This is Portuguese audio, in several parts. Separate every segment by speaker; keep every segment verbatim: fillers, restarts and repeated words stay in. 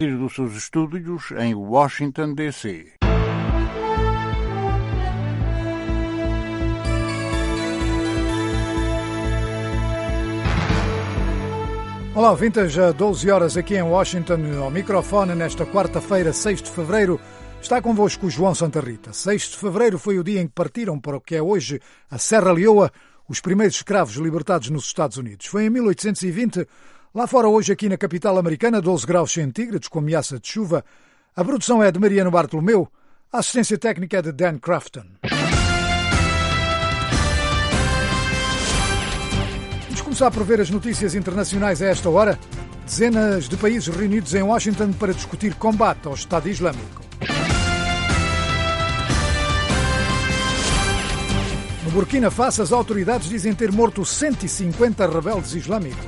Speaker 1: dos seus estúdios em Washington, D C
Speaker 2: Olá, ouvintes, a doze horas aqui em Washington, ao microfone, nesta quarta-feira, seis de fevereiro, está convosco o João Santa Rita. seis de fevereiro foi o dia em que partiram para o que é hoje a Serra Leoa os primeiros escravos libertados nos Estados Unidos. Foi em mil oitocentos e vinte, lá fora hoje aqui na capital americana, doze graus centígrados com ameaça de chuva. A produção é de Mariano Bartolomeu, a assistência técnica é de Dan Crafton. Começar por ver as notícias internacionais a esta hora. Dezenas de países reunidos em Washington para discutir combate ao Estado Islâmico. No Burkina Faso, as autoridades dizem ter morto cento e cinquenta rebeldes islâmicos.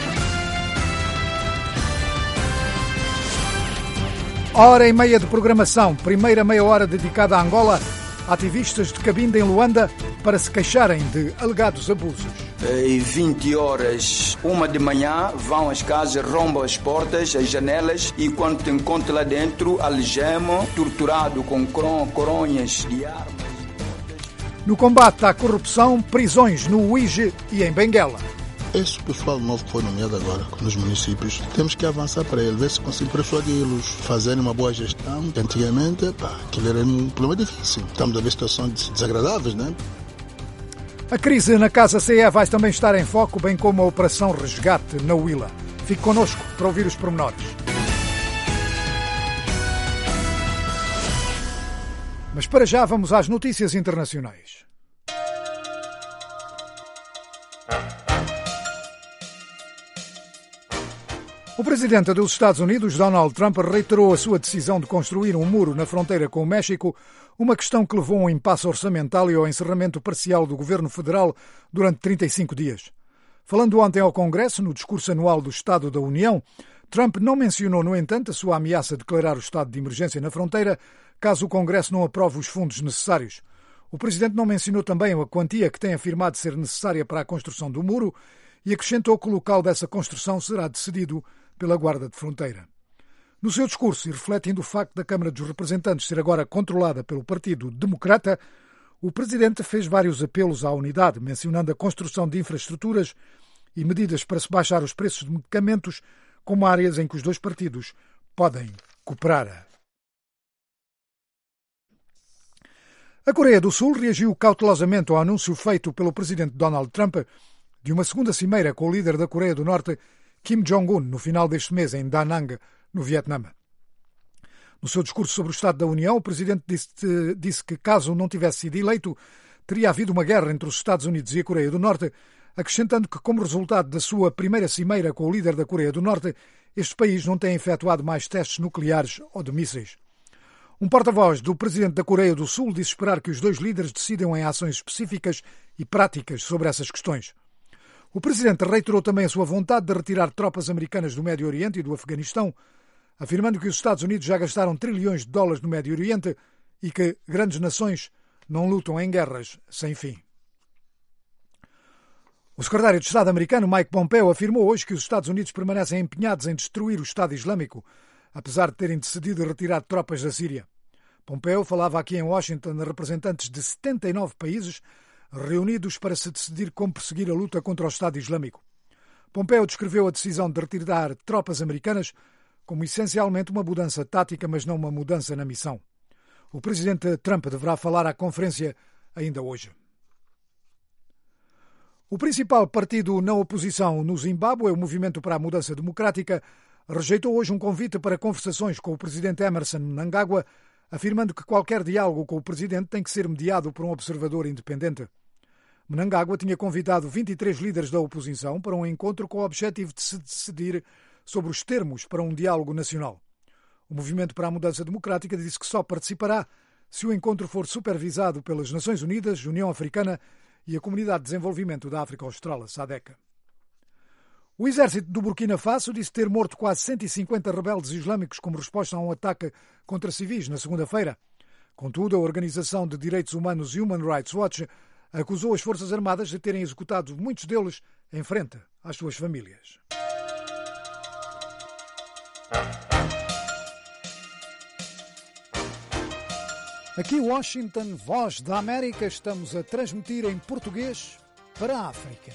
Speaker 2: Hora e meia de programação. Primeira meia hora dedicada a Angola. Ativistas de Cabinda, em Luanda, para se queixarem de alegados abusos.
Speaker 3: E vinte horas, uma de manhã, vão às casas, rombam as portas, as janelas e quando te encontram lá dentro, algemam, torturado com coronhas de armas.
Speaker 2: No combate à corrupção, prisões no Uíge e em Benguela.
Speaker 4: Esse pessoal novo que foi nomeado agora nos municípios, temos que avançar para ele, ver se conseguimos persuadi-los, fazerem uma boa gestão. Antigamente, pá, aquilo era um problema difícil. Estamos a ver situações desagradáveis, né?
Speaker 2: A crise na Casa C E vai também estar em foco, bem como a Operação Resgate na Huila. Fique connosco para ouvir os pormenores. Mas para já vamos às notícias internacionais. O presidente dos Estados Unidos, Donald Trump, reiterou a sua decisão de construir um muro na fronteira com o México, uma questão que levou a um impasse orçamental e ao encerramento parcial do governo federal durante trinta e cinco dias. Falando ontem ao Congresso, no discurso anual do Estado da União, Trump não mencionou, no entanto, a sua ameaça de declarar o estado de emergência na fronteira, caso o Congresso não aprove os fundos necessários. O presidente não mencionou também a quantia que tem afirmado ser necessária para a construção do muro e acrescentou que o local dessa construção será decidido pela Guarda de Fronteira. No seu discurso, e refletindo o facto da Câmara dos Representantes ser agora controlada pelo Partido Democrata, o presidente fez vários apelos à unidade, mencionando a construção de infraestruturas e medidas para se baixar os preços de medicamentos, como áreas em que os dois partidos podem cooperar. A Coreia do Sul reagiu cautelosamente ao anúncio feito pelo presidente Donald Trump de uma segunda cimeira com o líder da Coreia do Norte, Kim Jong-un, no final deste mês em Da Nang, no Vietnã. No seu discurso sobre o Estado da União, o presidente disse, disse que, caso não tivesse sido eleito, teria havido uma guerra entre os Estados Unidos e a Coreia do Norte, acrescentando que, como resultado da sua primeira cimeira com o líder da Coreia do Norte, este país não tem efetuado mais testes nucleares ou de mísseis. Um porta-voz do presidente da Coreia do Sul disse esperar que os dois líderes decidam em ações específicas e práticas sobre essas questões. O presidente reiterou também a sua vontade de retirar tropas americanas do Médio Oriente e do Afeganistão, afirmando que os Estados Unidos já gastaram trilhões de dólares no Médio Oriente e que grandes nações não lutam em guerras sem fim. O secretário de Estado americano, Mike Pompeo, afirmou hoje que os Estados Unidos permanecem empenhados em destruir o Estado Islâmico, apesar de terem decidido retirar tropas da Síria. Pompeo falava aqui em Washington a representantes de setenta e nove países reunidos para se decidir como perseguir a luta contra o Estado Islâmico. Pompeo descreveu a decisão de retirar tropas americanas como essencialmente uma mudança tática, mas não uma mudança na missão. O presidente Trump deverá falar à conferência ainda hoje. O principal partido na oposição no Zimbábue, o Movimento para a Mudança Democrática, rejeitou hoje um convite para conversações com o presidente Emmerson Mnangagwa, afirmando que qualquer diálogo com o presidente tem que ser mediado por um observador independente. Mnangagwa tinha convidado vinte e três líderes da oposição para um encontro com o objetivo de se decidir sobre os termos para um diálogo nacional. O Movimento para a Mudança Democrática disse que só participará se o encontro for supervisado pelas Nações Unidas, União Africana e a Comunidade de Desenvolvimento da África Austral, a SADC. O exército do Burkina Faso disse ter morto quase cento e cinquenta rebeldes islâmicos como resposta a um ataque contra civis na segunda-feira. Contudo, a Organização de Direitos Humanos Human Rights Watch acusou as Forças Armadas de terem executado muitos deles em frente às suas famílias. Aqui Washington, Voz da América, estamos a transmitir em português para a África.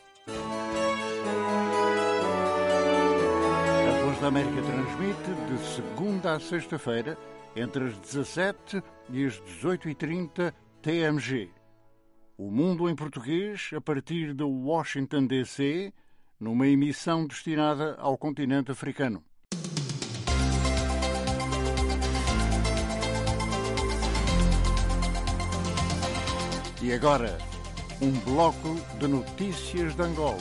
Speaker 1: A Voz da América transmite de segunda a sexta-feira, entre as dezassete e as dezoito e trinta T M G. O Mundo em Português, a partir de Washington, D C, numa emissão destinada ao continente africano. E agora, um bloco de notícias de Angola.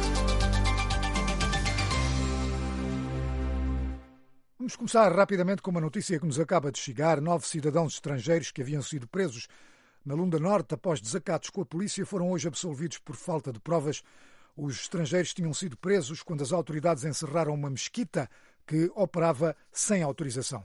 Speaker 2: Vamos começar rapidamente com uma notícia que nos acaba de chegar. Nove cidadãos estrangeiros que haviam sido presos na Lunda Norte após desacatos com a polícia foram hoje absolvidos por falta de provas. Os estrangeiros tinham sido presos quando as autoridades encerraram uma mesquita que operava sem autorização.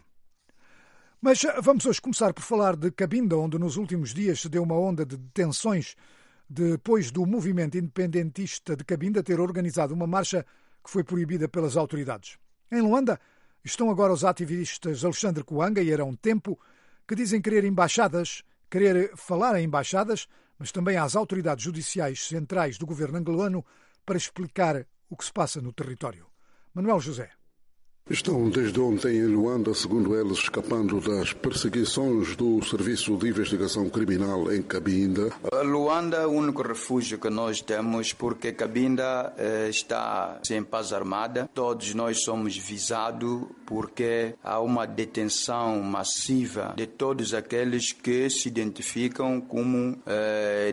Speaker 2: Mas vamos hoje começar por falar de Cabinda, onde nos últimos dias se deu uma onda de detenções depois do movimento independentista de Cabinda ter organizado uma marcha que foi proibida pelas autoridades. Em Luanda estão agora os ativistas Alexandre Coanga e Arão Tempo, que dizem querer embaixadas, querer falar em embaixadas, mas também às autoridades judiciais centrais do governo angolano para explicar o que se passa no território. Manuel José.
Speaker 5: Estão desde ontem em Luanda, segundo eles, escapando das perseguições do Serviço de Investigação Criminal em Cabinda.
Speaker 3: Luanda é o único refúgio que nós temos porque Cabinda eh, está sem paz armada. Todos nós somos visados porque há uma detenção massiva de todos aqueles que se identificam como eh,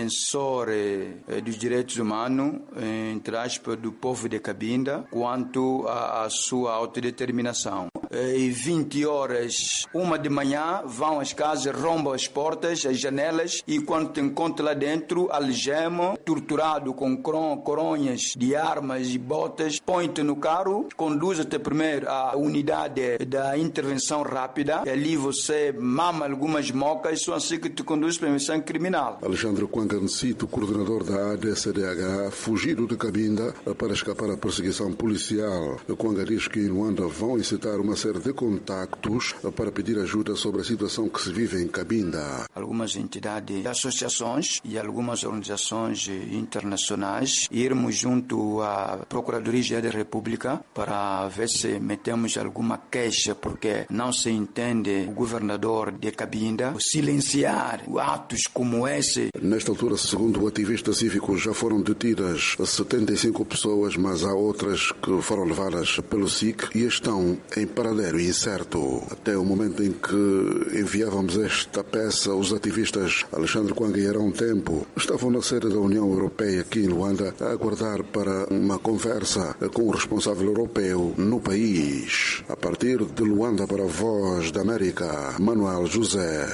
Speaker 3: defensores eh, dos direitos humanos, entre aspas, do povo de Cabinda, quanto à sua autodeterminação. E vinte horas, uma de manhã, vão às casas, rombam as portas, as janelas e quando te encontram lá dentro, algemam, torturado com coronhas de armas e botas, põe-te no carro, conduz-te primeiro à unidade da intervenção rápida, e ali você mama algumas mocas, só assim que te conduz para a missão criminal.
Speaker 5: Alexandre Coanga Ncito, coordenador da A D C D H, fugido de Cabinda para escapar à perseguição policial. Coanga diz que em Luanda vão incitar uma série de contactos para pedir ajuda sobre a situação que se vive em Cabinda.
Speaker 3: Algumas entidades, associações e algumas organizações internacionais irmos junto à Procuradoria da República para ver se metemos alguma queixa, porque não se entende o governador de Cabinda silenciar atos como esse.
Speaker 5: Nesta altura, segundo o ativista cívico, já foram detidas setenta e cinco pessoas, mas há outras que foram levadas pelo S I C e estão em paradero incerto. Até o momento em que enviávamos esta peça, os ativistas Alexandre Coanga e Arão Tempo estavam na sede da União Europeia aqui em Luanda a aguardar para uma conversa com o responsável europeu no país. A partir de Luanda para a Voz da América, Manuel José.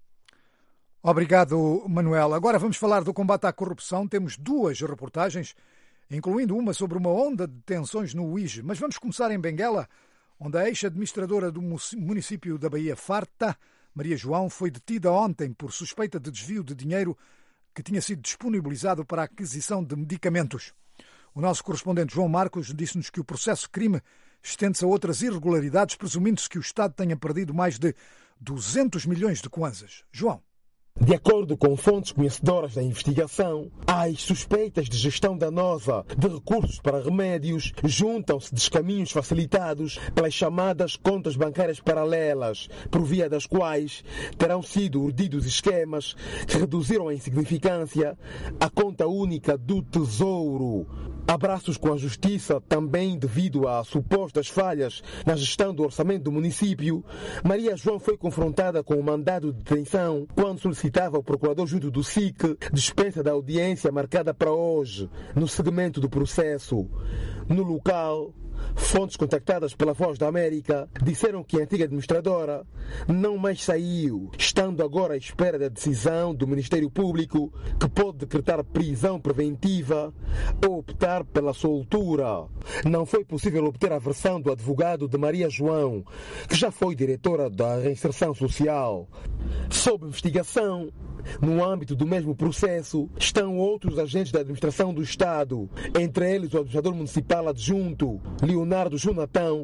Speaker 2: Obrigado, Manuel. Agora vamos falar do combate à corrupção. Temos duas reportagens, incluindo uma sobre uma onda de detenções no U I G. Mas vamos começar em Benguela, onde a ex-administradora do município da Baía Farta, Maria João, foi detida ontem por suspeita de desvio de dinheiro que tinha sido disponibilizado para a aquisição de medicamentos. O nosso correspondente João Marcos disse-nos que o processo crime estende-se a outras irregularidades, presumindo-se que o Estado tenha perdido mais de duzentos milhões de kwanzas. João.
Speaker 6: De acordo com fontes conhecedoras da investigação, as suspeitas de gestão danosa de recursos para remédios juntam-se descaminhos facilitados pelas chamadas contas bancárias paralelas, por via das quais terão sido urdidos esquemas que reduziram a insignificância a conta única do Tesouro. Abraços com a Justiça também devido a supostas falhas na gestão do orçamento do município, Maria João foi confrontada com o mandado de detenção quando solicitava ao procurador junto do S I C dispensa da audiência marcada para hoje, no segmento do processo. No local, fontes contactadas pela Voz da América disseram que a antiga administradora não mais saiu, estando agora à espera da decisão do Ministério Público, que pode decretar prisão preventiva ou optar pela soltura. Não foi possível obter a versão do advogado de Maria João, que já foi diretora da Reinserção Social. Sob investigação, no âmbito do mesmo processo, estão outros agentes da administração do Estado, entre eles o administrador municipal adjunto, Leonardo Jonatão,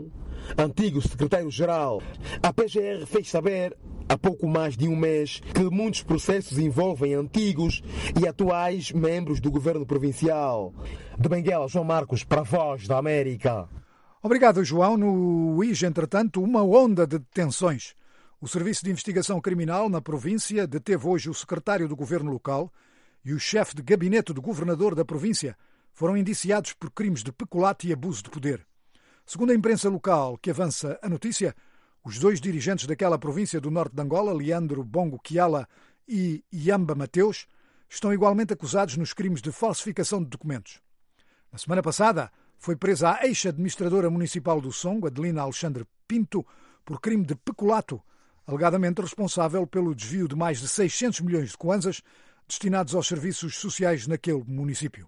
Speaker 6: antigo secretário-geral. A P G R fez saber há pouco mais de um mês que muitos processos envolvem antigos e atuais membros do governo provincial. De Benguela, João Marcos, para a Voz da América.
Speaker 2: Obrigado, João. No U I S, entretanto, uma onda de detenções. O Serviço de Investigação Criminal na província deteve hoje o secretário do governo local e o chefe de gabinete do governador da província. Foram indiciados por crimes de peculato e abuso de poder. Segundo a imprensa local que avança a notícia, os dois dirigentes daquela província do norte de Angola, Leandro Bongo Kiala e Iamba Mateus, estão igualmente acusados nos crimes de falsificação de documentos. Na semana passada, foi presa a ex-administradora municipal do Songo, Adelina Alexandre Pinto, por crime de peculato, alegadamente responsável pelo desvio de mais de seiscentos milhões de kwanzas destinados aos serviços sociais naquele município.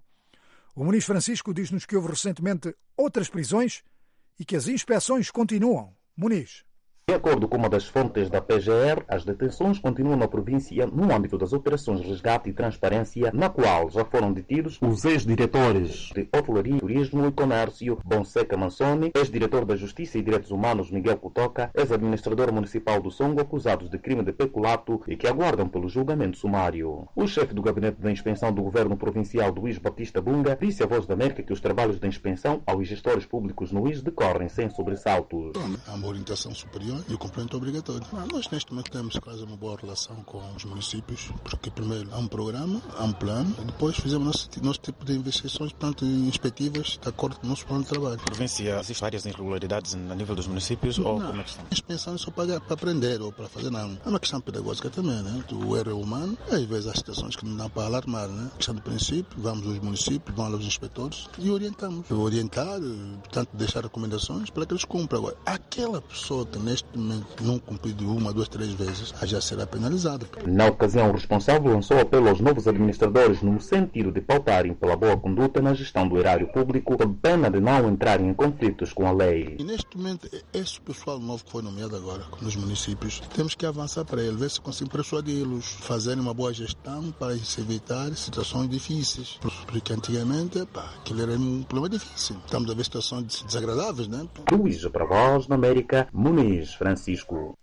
Speaker 2: O Muniz Francisco diz-nos que houve recentemente outras prisões e que as inspeções continuam. Muniz.
Speaker 7: De acordo com uma das fontes da P G R, as detenções continuam na província no âmbito das operações Resgate e Transparência, na qual já foram detidos os ex-diretores de Hotelaria, Turismo e Comércio, Bonseca Mansoni, ex-diretor da Justiça e Direitos Humanos, Miguel Kutoka, ex-administrador municipal do Songo, acusados de crime de peculato e que aguardam pelo julgamento sumário. O chefe do Gabinete da Inspeção do Governo Provincial, Luís Batista Bunga, disse à Voz da América que os trabalhos de inspeção aos gestores públicos no I S decorrem sem sobressaltos.
Speaker 4: Há uma orientação superior e o cumprimento obrigatório. Nós neste momento temos quase uma boa relação com os municípios, porque primeiro há um programa, há um plano, e depois fizemos nosso, nosso tipo de investigações, portanto, inspectivas, de acordo com o nosso plano de trabalho.
Speaker 8: Na província existem várias irregularidades a nível dos municípios?
Speaker 4: Não,
Speaker 8: ou como é que estão?
Speaker 4: Nós pensamos só para, para aprender ou para fazer nada. É uma questão pedagógica também, né? O erro é humano, às vezes há situações que não dá para alarmar, né? Questão de princípio, vamos aos municípios, vamos aos inspetores e orientamos. Orientar, portanto, deixar recomendações para que eles cumpram. Agora, aquela pessoa que neste momento não cumpriu de uma, duas, três vezes, já será penalizada.
Speaker 7: Na ocasião, o responsável lançou apelo aos novos administradores no sentido de pautarem pela boa conduta na gestão do erário público, sob pena de não entrarem em conflitos com a lei.
Speaker 4: E neste momento, esse pessoal novo que foi nomeado agora nos municípios, temos que avançar para ele, ver se conseguimos persuadi-los, fazerem uma boa gestão para se evitar situações difíceis. Porque antigamente, pá, aquilo era um problema difícil. Estamos a ver situações desagradáveis, né?
Speaker 7: Luís, para a Voz da América, Muniz Francisco.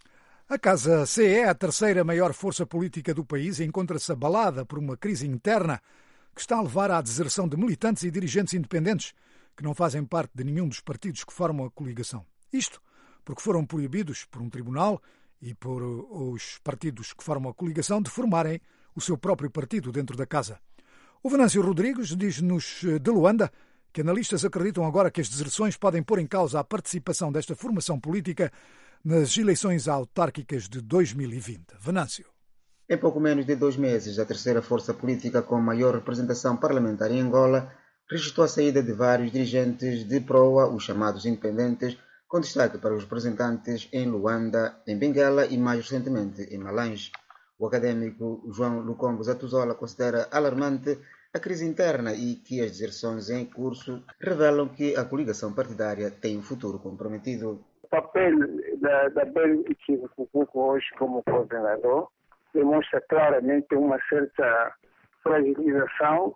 Speaker 2: A Casa C E, a terceira maior força política do país, encontra-se abalada por uma crise interna que está a levar à deserção de militantes e dirigentes independentes que não fazem parte de nenhum dos partidos que formam a coligação. Isto porque foram proibidos por um tribunal e por os partidos que formam a coligação de formarem o seu próprio partido dentro da Casa. O Venâncio Rodrigues diz-nos de Luanda que analistas acreditam agora que as deserções podem pôr em causa a participação desta formação política nas eleições autárquicas de dois mil e vinte. Venâncio.
Speaker 9: Em pouco menos de dois meses, a terceira força política com maior representação parlamentar em Angola registrou a saída de vários dirigentes de proa, os chamados independentes, com destaque para os representantes em Luanda, em Benguela e mais recentemente em Malange. O académico João Lukombo Zatuzola considera alarmante a crise interna e que as deserções em curso revelam que a coligação partidária tem um futuro comprometido.
Speaker 10: O papel da, da B E L hoje como coordenador demonstra claramente uma certa fragilização,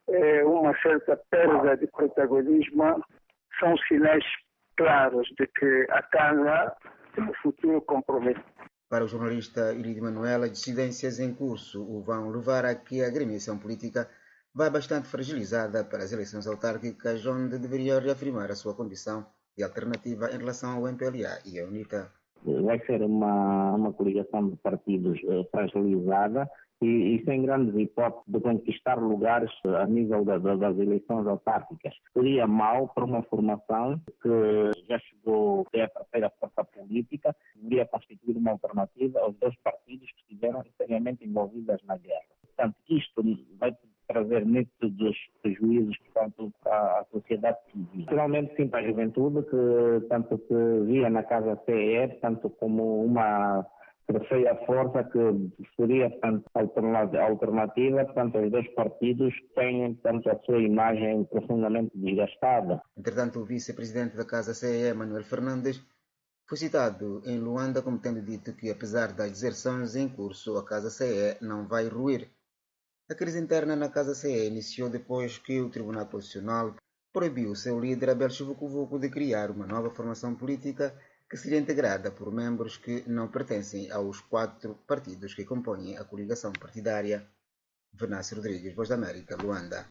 Speaker 10: uma certa perda de protagonismo. São sinais claros de que a Casa tem um futuro comprometido.
Speaker 9: Para o jornalista Ilidio Manuel, as dissidências em curso o vão levar a que a agremiação política vai bastante fragilizada para as eleições autárquicas, onde deveria reafirmar a sua condição de alternativa em relação ao M P L A e à UNITA.
Speaker 11: Vai ser uma, uma coligação de partidos eh, fragilizada e, e sem grandes hipóteses de conquistar lugares a nível da, da, das eleições autárquicas. Seria mau para uma formação que já chegou a a terceira força política, deveria constituir uma alternativa aos dois partidos que estiveram seriamente envolvidos na guerra. Portanto, isto vai trazer nítidos prejuízos, portanto, para a sociedade civil. Finalmente, sim, para a juventude, que tanto se via na Casa C E, tanto como uma terceira força que seria, portanto, alternativa, portanto, os dois partidos têm, portanto, a sua imagem profundamente desgastada.
Speaker 9: Entretanto, o vice-presidente da Casa C E, Manuel Fernandes, foi citado em Luanda como tendo dito que, apesar das deserções em curso, a Casa C E não vai ruir. A crise interna na Casa C E iniciou depois que o Tribunal Constitucional proibiu o seu líder Abel Chivucovuco de criar uma nova formação política que seria integrada por membros que não pertencem aos quatro partidos que compõem a coligação partidária. Venâncio Rodrigues, Voz da América, Luanda.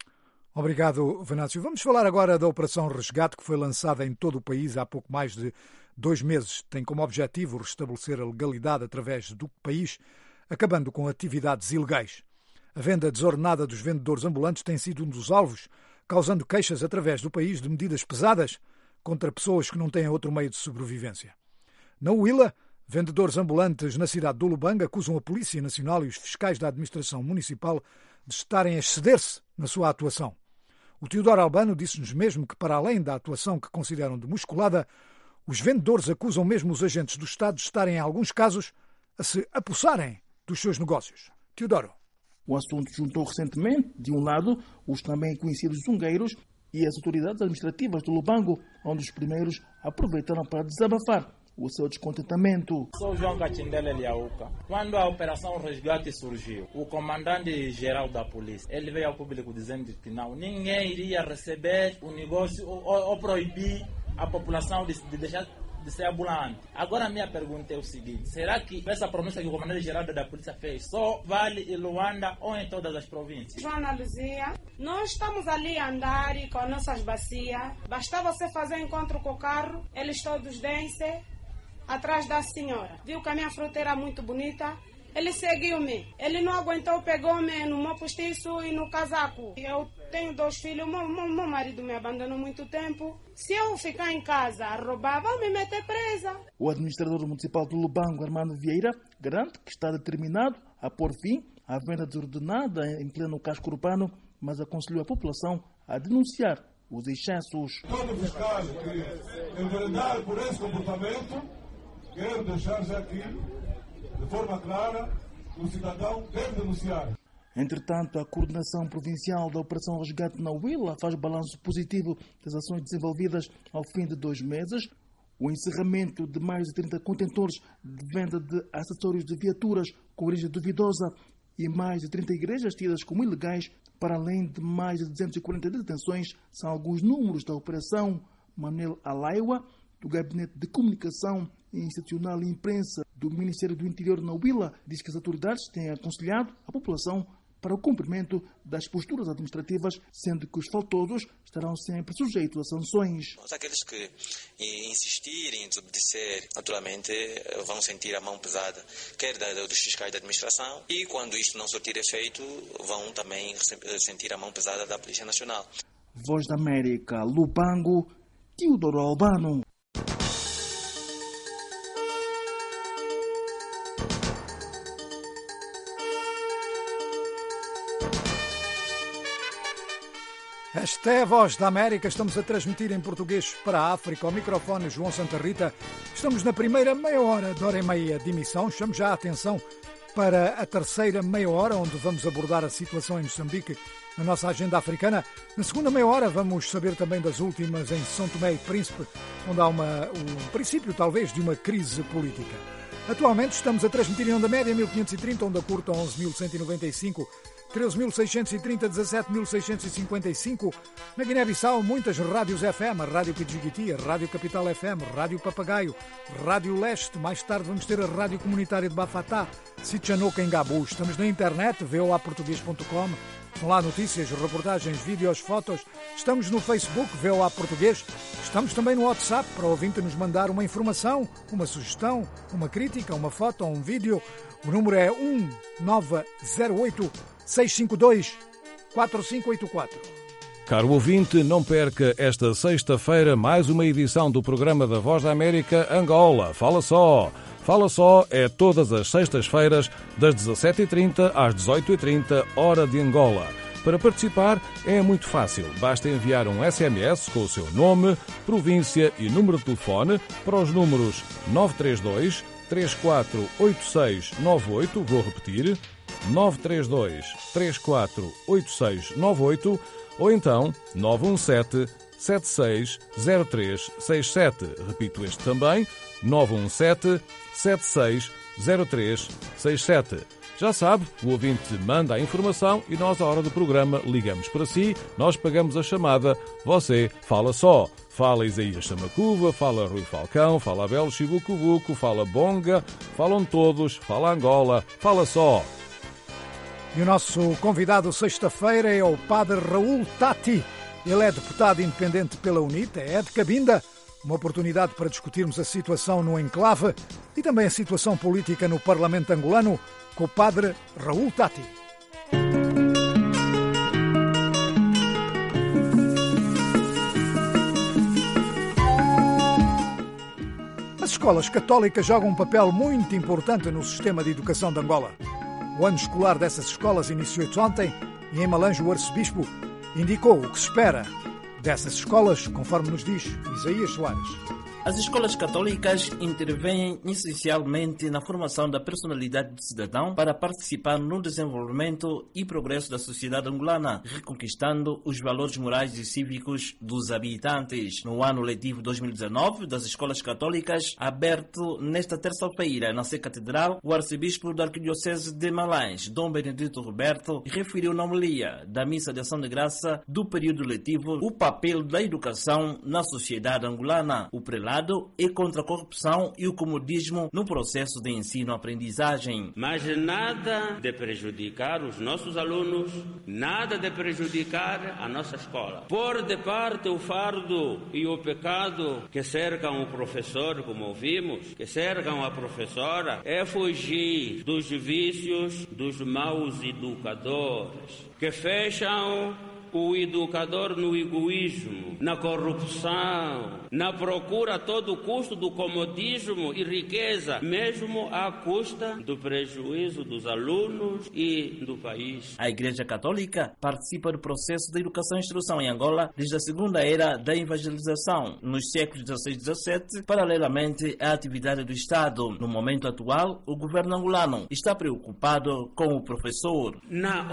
Speaker 2: Obrigado, Venâncio. Vamos falar agora da Operação Resgate, que foi lançada em todo o país há pouco mais de dois meses. Tem como objetivo restabelecer a legalidade através do país, acabando com atividades ilegais. A venda desordenada dos vendedores ambulantes tem sido um dos alvos, causando queixas através do país de medidas pesadas contra pessoas que não têm outro meio de sobrevivência. Na Huila, vendedores ambulantes na cidade de Lubango acusam a Polícia Nacional e os fiscais da administração municipal de estarem a exceder-se na sua atuação. O Teodoro Albano disse-nos mesmo que, para além da atuação que consideram de musculada, os vendedores acusam mesmo os agentes do Estado de estarem, em alguns casos, a se apossarem dos seus negócios. Teodoro.
Speaker 12: O assunto juntou recentemente, de um lado, os também conhecidos zungueiros e as autoridades administrativas do Lubango, onde os primeiros aproveitaram para desabafar o seu descontentamento.
Speaker 13: Sou João Cachindela Eliauca. Quando a Operação Resgate surgiu, o comandante-geral da polícia, ele veio ao público dizendo que não, ninguém iria receber o negócio ou, ou proibir a população de, de deixar de ser ambulante. Agora a minha pergunta é o seguinte, será que essa promessa que o comandante-geral da polícia fez só vale em Luanda ou em todas as províncias?
Speaker 14: Joana Luzia, nós estamos ali a andar com as nossas bacias, basta você fazer encontro com o carro, eles todos descem atrás da senhora. Viu que a minha fruta era muito bonita, ele seguiu-me. Ele não aguentou, pegou-me no meu postiço e no casaco. Eu tenho dois filhos, meu, meu, meu marido me abandonou muito tempo. Se eu ficar em casa a roubar, vão me meter presa.
Speaker 12: O administrador municipal do Lubango, Armando Vieira, garante que está determinado a pôr fim à venda desordenada em pleno casco urbano, mas aconselhou a população a denunciar os excessos.
Speaker 15: Todo fiscal que enveredar por esse comportamento, quero deixar já aqui, de forma clara, que o cidadão deve denunciar.
Speaker 12: Entretanto, a coordenação provincial da Operação Resgate na Huila faz balanço positivo das ações desenvolvidas ao fim de dois meses. O encerramento de mais de trinta contentores de venda de acessórios de viaturas com origem duvidosa e mais de trinta igrejas tidas como ilegais, para além de mais de duzentas e quarenta detenções, são alguns números da operação. Manuel Alaiwa, do Gabinete de Comunicação Institucional e Imprensa do Ministério do Interior na Huila, diz que as autoridades têm aconselhado a população para o cumprimento das posturas administrativas, sendo que os faltosos estarão sempre sujeitos a sanções.
Speaker 16: Aqueles que insistirem em desobedecer, naturalmente, vão sentir a mão pesada, quer dos fiscais da administração, e quando isto não surtir efeito, vão também sentir a mão pesada da Polícia Nacional.
Speaker 12: Voz da América, Lubango, Teodoro Albano.
Speaker 2: Esta é a Voz da América. Estamos a transmitir em português para a África. Ao microfone João Santa Rita. Estamos na primeira meia hora de hora e meia de emissão. Chamo já a atenção para a terceira meia hora, onde vamos abordar a situação em Moçambique na nossa agenda africana. Na segunda meia hora vamos saber também das últimas em São Tomé e Príncipe, onde há uma, um princípio talvez de uma crise política. Atualmente estamos a transmitir em onda média mil quinhentos e trinta, onda curta onze mil cento e noventa e cinco, treze mil seiscentos e trinta, dezassete mil seiscentos e cinquenta e cinco. Na Guiné-Bissau, muitas rádios F M, a Rádio Pidjigiti, a Rádio Capital F M, Rádio Papagaio, Rádio Leste. Mais tarde vamos ter a Rádio Comunitária de Bafatá, Sitchanoka em Gabu. Estamos na internet, v o a português ponto com. Estão lá notícias, reportagens, vídeos, fotos. Estamos no Facebook, V O A Português. Estamos também no WhatsApp, para o ouvinte nos mandar uma informação, uma sugestão, uma crítica, uma foto ou um vídeo. O número é um nove zero oito, seis cinco dois, quatro cinco oito quatro.
Speaker 17: Caro ouvinte, não perca esta sexta-feira mais uma edição do programa da Voz da América Angola. Fala só! Fala Só é todas as sextas-feiras, das dezassete e trinta às dezoito e trinta, hora de Angola. Para participar é muito fácil. Basta enviar um S M S com o seu nome, província e número de telefone para os números nove três dois, três quatro oito seis nove oito, vou repetir, nove três dois, três quatro oito seis nove oito, ou então nove um sete, sete seis zero três seis sete. Repito este também, nove um sete, sete seis zero três seis sete. Já sabe, o ouvinte manda a informação e nós, à hora do programa, ligamos para si, nós pagamos a chamada, você fala só. Fala Isaías Chamacuva, fala Rui Falcão, fala Abel Chibucubuco, fala Bonga, falam todos, fala Angola, fala só.
Speaker 2: E o nosso convidado sexta-feira é o padre Raul Tati. Ele é deputado independente pela UNITA, é de Cabinda. Uma oportunidade para discutirmos a situação no enclave e também a situação política no Parlamento angolano com o padre Raul Tati. As escolas católicas jogam um papel muito importante no sistema de educação de Angola. O ano escolar dessas escolas iniciou-se ontem e em Malange o arcebispo indicou o que se espera dessas escolas, conforme nos diz Isaías Soares.
Speaker 18: As escolas católicas intervêm essencialmente na formação da personalidade do cidadão para participar no desenvolvimento e progresso da sociedade angolana, reconquistando os valores morais e cívicos dos habitantes. No ano letivo dois mil e dezanove das escolas católicas, aberto nesta terça-feira na Sé Catedral, o arcebispo da Arquidiocese de Malange, Dom Benedito Roberto, referiu na homilia da Missa de Ação de Graça do período letivo o papel da educação na sociedade angolana. O prelado é contra a corrupção e o comodismo no processo de ensino-aprendizagem.
Speaker 19: Mas nada de prejudicar os nossos alunos, nada de prejudicar a nossa escola. Pôr de parte o fardo e o pecado que cercam o professor, como ouvimos, que cercam a professora, é fugir dos vícios dos maus educadores, que fecham o educador no egoísmo, na corrupção, na procura a todo custo do comodismo e riqueza, mesmo à custa do prejuízo dos alunos e do país.
Speaker 18: A Igreja Católica participa do processo de educação e instrução em Angola desde a segunda era da evangelização, nos séculos dezasseis e dezassete, paralelamente à atividade do Estado. No momento atual, o governo angolano está preocupado com o professor.
Speaker 19: Na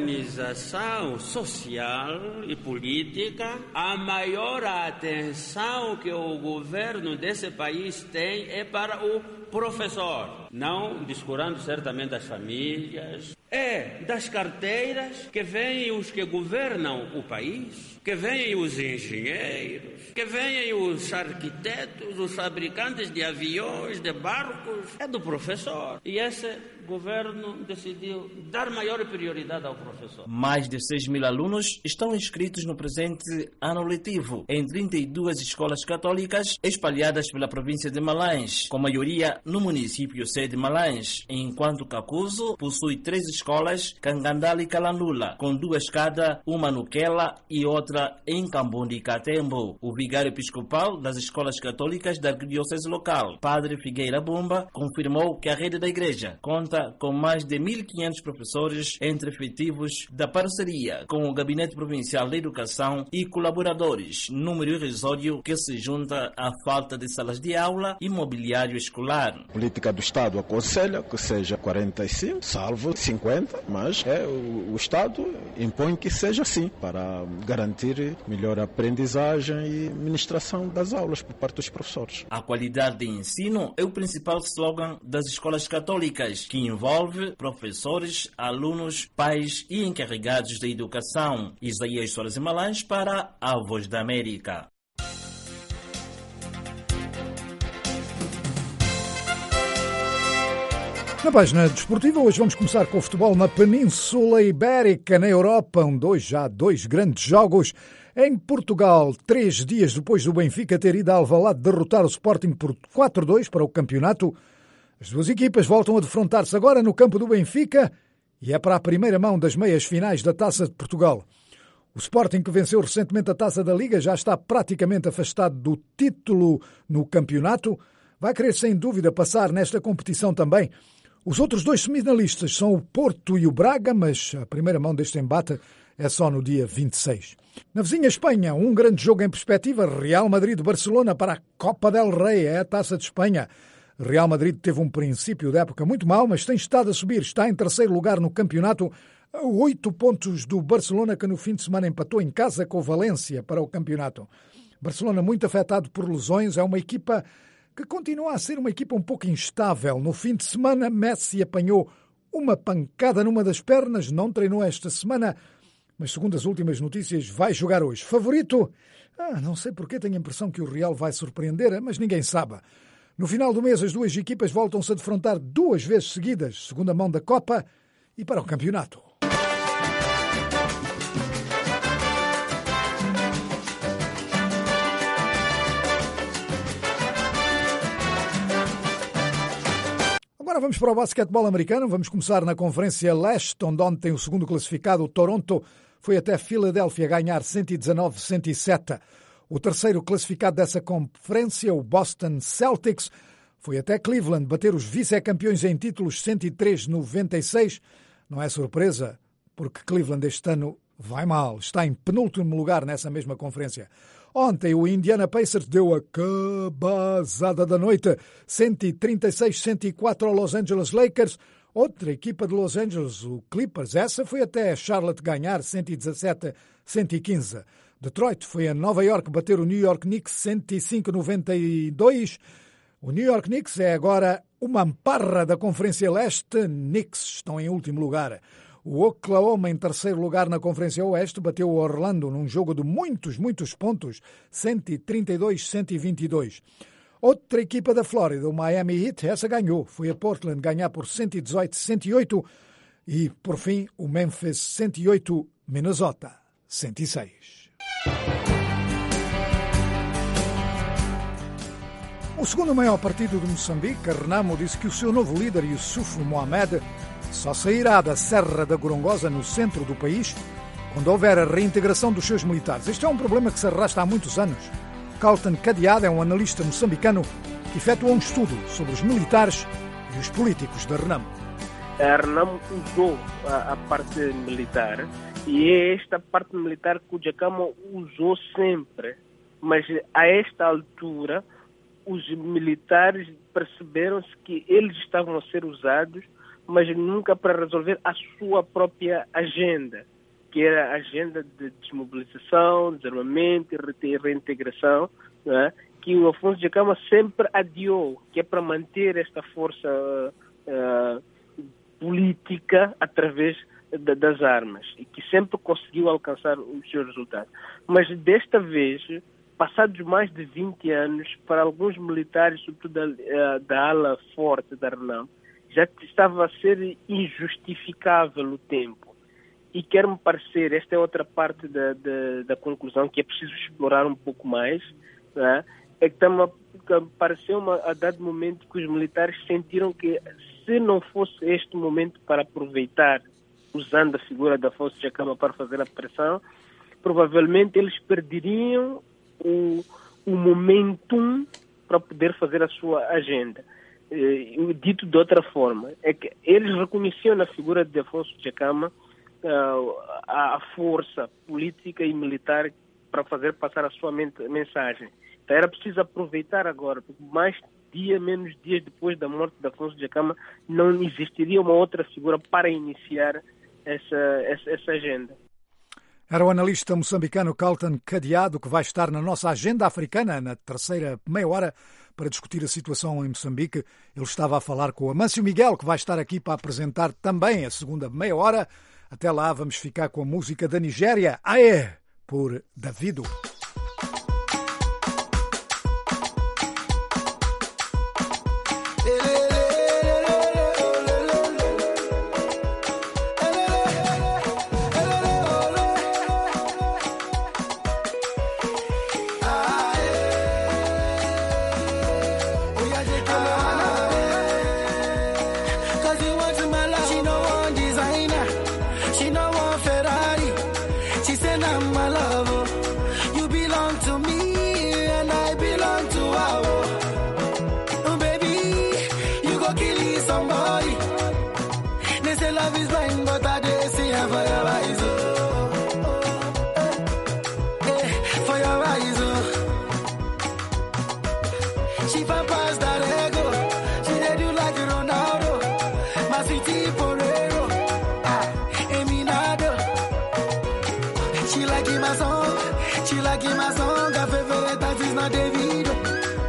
Speaker 19: organização social e política, a maior atenção que o governo desse país tem é para o professor, não descurando certamente as famílias. É das carteiras que vêm os que governam o país, que vêm os engenheiros, que vêm os arquitetos, os fabricantes de aviões, de barcos. É do professor. E esse governo decidiu dar maior prioridade ao professor.
Speaker 18: Mais de seis mil alunos estão inscritos no presente ano letivo em trinta e duas escolas católicas espalhadas pela província de Malange, com maioria no município sede de Malange, enquanto Cacuzo possui três escolas, Cangandala e Calandula, com duas cada, uma no Quela e outra em Cambundi e Catembo. O vigário episcopal das escolas católicas da arquidiocese local, Padre Figueira Bumba, confirmou que a rede da igreja conta com mais de mil e quinhentos professores entre efetivos da parceria com o Gabinete Provincial de Educação e colaboradores, número irrisório que se junta à falta de salas de aula e mobiliário escolar.
Speaker 20: A política do Estado aconselha que seja quarenta e cinco, salvo cinquenta, mas é, o, o Estado impõe que seja assim, para garantir melhor aprendizagem e ministração das aulas por parte dos professores.
Speaker 18: A qualidade de ensino é o principal slogan das escolas católicas, que envolve professores, alunos, pais e encarregados da educação. Isaías Soares e Malange para a Voz da América.
Speaker 2: Na página desportiva, hoje vamos começar com o futebol na Península Ibérica, na Europa, onde hoje há dois grandes jogos. Em Portugal, três dias depois do Benfica ter ido a Alvalade derrotar o Sporting por quatro a dois para o campeonato, as duas equipas voltam a defrontar-se agora no campo do Benfica e é para a primeira mão das meias finais da Taça de Portugal. O Sporting, que venceu recentemente a Taça da Liga, já está praticamente afastado do título no campeonato. Vai querer, sem dúvida, passar nesta competição também. Os outros dois semifinalistas são o Porto e o Braga, mas a primeira mão deste embate é só no dia vinte e seis. Na vizinha Espanha, um grande jogo em perspectiva, Real Madrid-Barcelona para a Copa del Rey, é a Taça de Espanha. Real Madrid teve um princípio de época muito mau, mas tem estado a subir, está em terceiro lugar no campeonato, a oito pontos do Barcelona, que no fim de semana empatou em casa com o Valência para o campeonato. Barcelona muito afetado por lesões, é uma equipa que continua a ser uma equipa um pouco instável. No fim de semana, Messi apanhou uma pancada numa das pernas, não treinou esta semana, mas segundo as últimas notícias vai jogar hoje. Favorito? Ah, não sei porque tenho a impressão que o Real vai surpreender, mas ninguém sabe. No final do mês as duas equipas voltam-se a defrontar duas vezes seguidas, segunda mão da Copa e para o campeonato. Agora vamos para o basquetebol americano. Vamos começar na Conferência Leste, onde ontem o segundo classificado, o Toronto, foi até Filadélfia ganhar cento e dezanove a cento e sete. O terceiro classificado dessa conferência, o Boston Celtics, foi até Cleveland bater os vice-campeões em títulos cento e três a noventa e seis. Não é surpresa, porque Cleveland este ano vai mal. Está em penúltimo lugar nessa mesma conferência. Ontem o Indiana Pacers deu a cabazada da noite, cento e trinta e seis a cento e quatro ao Los Angeles Lakers. Outra equipa de Los Angeles, o Clippers, essa foi até Charlotte ganhar cento e dezassete a cento e quinze. Detroit foi a Nova York bater o New York Knicks cento e cinco a noventa e dois. O New York Knicks é agora uma amparra da Conferência Leste. Knicks estão em último lugar. O Oklahoma, em terceiro lugar na Conferência Oeste, bateu o Orlando num jogo de muitos, muitos pontos, cento e trinta e dois a cento e vinte e dois. Outra equipa da Flórida, o Miami Heat, essa ganhou. Foi a Portland ganhar por cento e dezoito a cento e oito. E, por fim, o Memphis cento e oito, Minnesota cento e seis. O segundo maior partido de Moçambique, a Renamo, disse que o seu novo líder, Yusuf Mohamed, só sairá da Serra da Gorongosa, no centro do país, quando houver a reintegração dos seus militares. Este é um problema que se arrasta há muitos anos. Carlton Cadeado é um analista moçambicano que efetuou um estudo sobre os militares e os políticos da Renamo.
Speaker 21: A Renamo usou a, a parte militar e é esta parte militar que o Jacama usou sempre. Mas a esta altura, os militares perceberam-se que eles estavam a ser usados, mas nunca para resolver a sua própria agenda, que era a agenda de desmobilização, desarmamento e reintegração, né, que o Afonso Dhlakama sempre adiou, que é para manter esta força uh, política através de, das armas, e que sempre conseguiu alcançar os seus resultados. Mas desta vez, passados mais de vinte anos, para alguns militares, sobretudo da, uh, da ala forte da Renamo, já estava a ser injustificável o tempo. E quer-me parecer, esta é outra parte da, da, da conclusão que é preciso explorar um pouco mais, né? É que pareceu a dado momento que os militares sentiram que se não fosse este momento para aproveitar, usando a figura da Afonso Dhlakama para fazer a pressão, provavelmente eles perderiam o, o momentum para poder fazer a sua agenda. Uh, dito de outra forma, é que eles reconheciam na figura de Afonso Dhlakama uh, a, a força política e militar para fazer passar a sua mensagem. Então era preciso aproveitar agora, porque mais dia, menos dias depois da morte de Afonso Dhlakama, não existiria uma outra figura para iniciar essa, essa, essa agenda.
Speaker 2: Era o analista moçambicano Carlton Cadeado, que vai estar na nossa agenda africana na terceira meia hora para discutir a situação em Moçambique. Ele estava a falar com o Amâncio Miguel, que vai estar aqui para apresentar também a segunda meia hora. Até lá vamos ficar com a música da Nigéria, Aê, por Davido.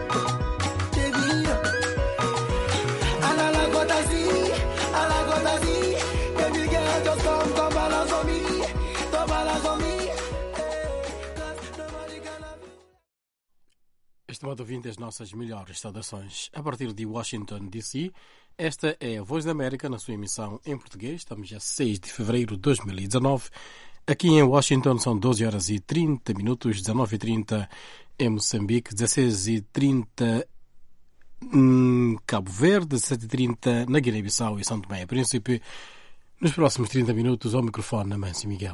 Speaker 22: Alla la gota sì, alla gota sì.
Speaker 1: estimado ouvinte, as nossas melhores saudações. A partir de Washington, D C, esta é a Voz da América na sua emissão em português. Estamos a seis de fevereiro de dois mil e dezanove. Aqui em Washington são doze horas e trinta minutos, dezenove e trinta em Moçambique, dezesseis e trinta em Cabo Verde, dezessete e trinta na Guiné-Bissau e São Tomé e Príncipe. Nos próximos trinta minutos, ao microfone, Amâncio Miguel.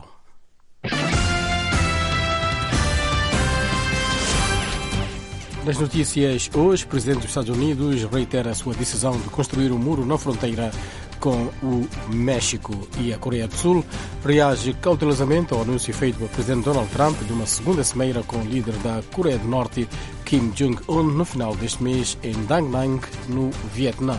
Speaker 1: Nas notícias hoje, o Presidente dos Estados Unidos reitera a sua decisão de construir um muro na fronteira com o México, e a Coreia do Sul reage cautelosamente ao anúncio feito pelo Presidente Donald Trump de uma segunda cimeira com o líder da Coreia do Norte, Kim Jong-un, no final deste mês em Da Nang, no Vietnã.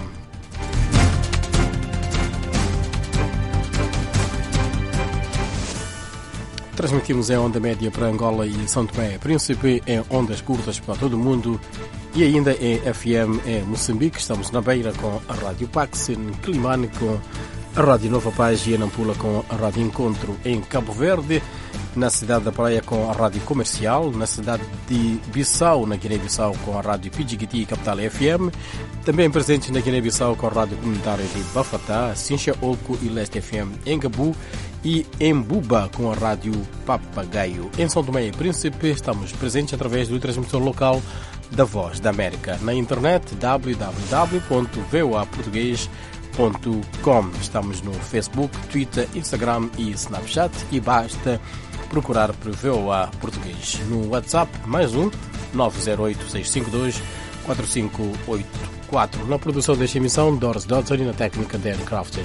Speaker 1: Transmitimos em onda média para Angola e São Tomé e Príncipe, em ondas curtas para todo o mundo e ainda em F M em Moçambique. Estamos na Beira com a Rádio Pax, em Climane com a Rádio Nova Paz e em Nampula com a Rádio Encontro, em Cabo Verde, na cidade da Praia com a Rádio Comercial, na cidade de Bissau, na Guiné-Bissau, com a Rádio Pidjigiti e Capital F M, também presentes na Guiné-Bissau com a Rádio Comunitária de Bafatá, Sincha Olco e Leste F M em Gabu, e em Buba com a Rádio Papagaio. Em São Tomé e Príncipe estamos presentes através do transmissor local da Voz da América. Na internet, w w w ponto v o a português ponto com. Estamos no Facebook, Twitter, Instagram e Snapchat e basta procurar por V O A Português. No WhatsApp, mais um, nove zero oito, seis cinco dois, quatro cinco oito quatro. Na produção desta emissão, Doris Dodson, e na técnica, Dan Crafton.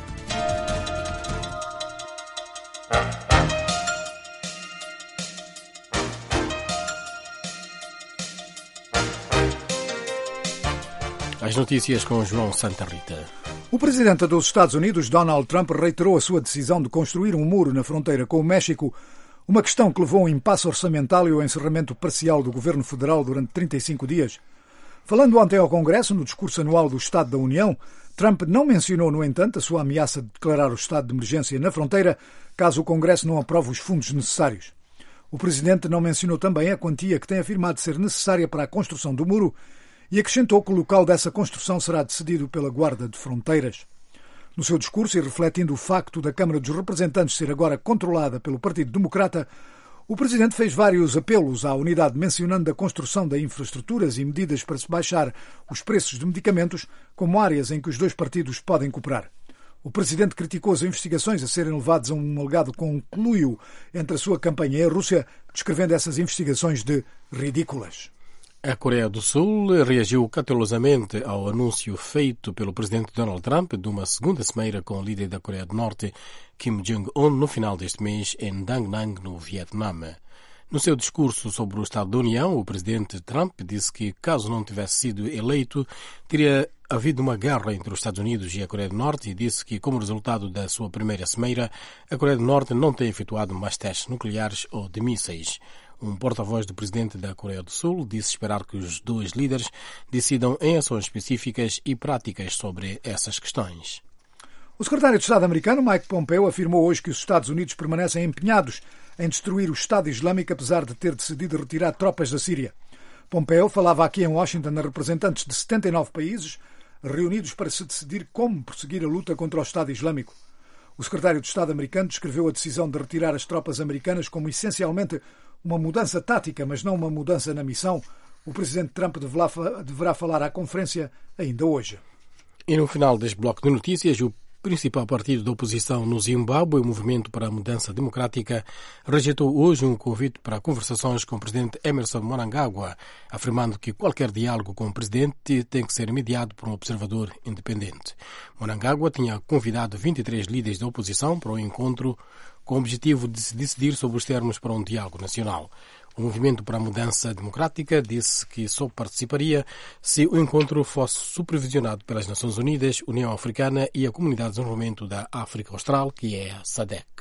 Speaker 1: As notícias com João Santa Rita.
Speaker 2: O presidente dos Estados Unidos, Donald Trump, reiterou a sua decisão de construir um muro na fronteira com o México, uma questão que levou a um impasse orçamental e ao encerramento parcial do governo federal durante trinta e cinco dias. Falando ontem ao Congresso, no discurso anual do Estado da União, Trump não mencionou, no entanto, a sua ameaça de declarar o estado de emergência na fronteira, caso o Congresso não aprove os fundos necessários. O presidente não mencionou também a quantia que tem afirmado ser necessária para a construção do muro, e acrescentou que o local dessa construção será decidido pela Guarda de Fronteiras. No seu discurso, e refletindo o facto da Câmara dos Representantes ser agora controlada pelo Partido Democrata, o Presidente fez vários apelos à unidade, mencionando a construção de infraestruturas e medidas para se baixar os preços de medicamentos como áreas em que os dois partidos podem cooperar. O Presidente criticou as investigações a serem levadas a um alegado conluio entre a sua campanha e a Rússia, descrevendo essas investigações de ridículas.
Speaker 1: A Coreia do Sul reagiu cautelosamente ao anúncio feito pelo presidente Donald Trump de uma segunda cimeira com o líder da Coreia do Norte, Kim Jong-un, no final deste mês em Da Nang, no Vietnã. No seu discurso sobre o Estado da União, o presidente Trump disse que, caso não tivesse sido eleito, teria havido uma guerra entre os Estados Unidos e a Coreia do Norte, e disse que, como resultado da sua primeira cimeira, a Coreia do Norte não tem efetuado mais testes nucleares ou de mísseis. Um porta-voz do presidente da Coreia do Sul disse esperar que os dois líderes decidam em ações específicas e práticas sobre essas questões.
Speaker 2: O secretário de Estado americano, Mike Pompeo, afirmou hoje que os Estados Unidos permanecem empenhados em destruir o Estado Islâmico, apesar de ter decidido retirar tropas da Síria. Pompeo falava aqui em Washington a representantes de setenta e nove países reunidos para se decidir como prosseguir a luta contra o Estado Islâmico. O secretário de Estado americano descreveu a decisão de retirar as tropas americanas como essencialmente uma mudança tática, mas não uma mudança na missão. O presidente Trump deverá falar à conferência ainda hoje.
Speaker 1: E no final deste bloco de notícias, o principal partido da oposição no Zimbábue, o Movimento para a Mudança Democrática, rejeitou hoje um convite para conversações com o presidente Emerson Mnangagwa, afirmando que qualquer diálogo com o presidente tem que ser mediado por um observador independente. Mnangagwa tinha convidado vinte e três líderes da oposição para o encontro com o objetivo de se decidir sobre os termos para um diálogo nacional. O Movimento para a Mudança Democrática disse que só participaria se o encontro fosse supervisionado pelas Nações Unidas, União Africana e a Comunidade de Desenvolvimento da África Austral, que é a S A D C.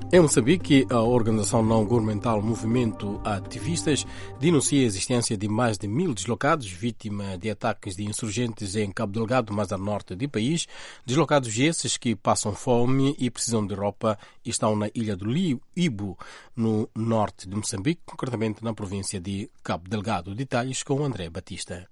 Speaker 1: Em Moçambique, a organização não-governamental Movimento Ativistas denuncia a existência de mais de mil deslocados vítima de ataques de insurgentes em Cabo Delgado, mais a norte do país. Deslocados esses que passam fome e precisam de roupa e estão na ilha do Ibo, no norte de Moçambique, concretamente na província de Cabo Delgado. Detalhes com André Batista.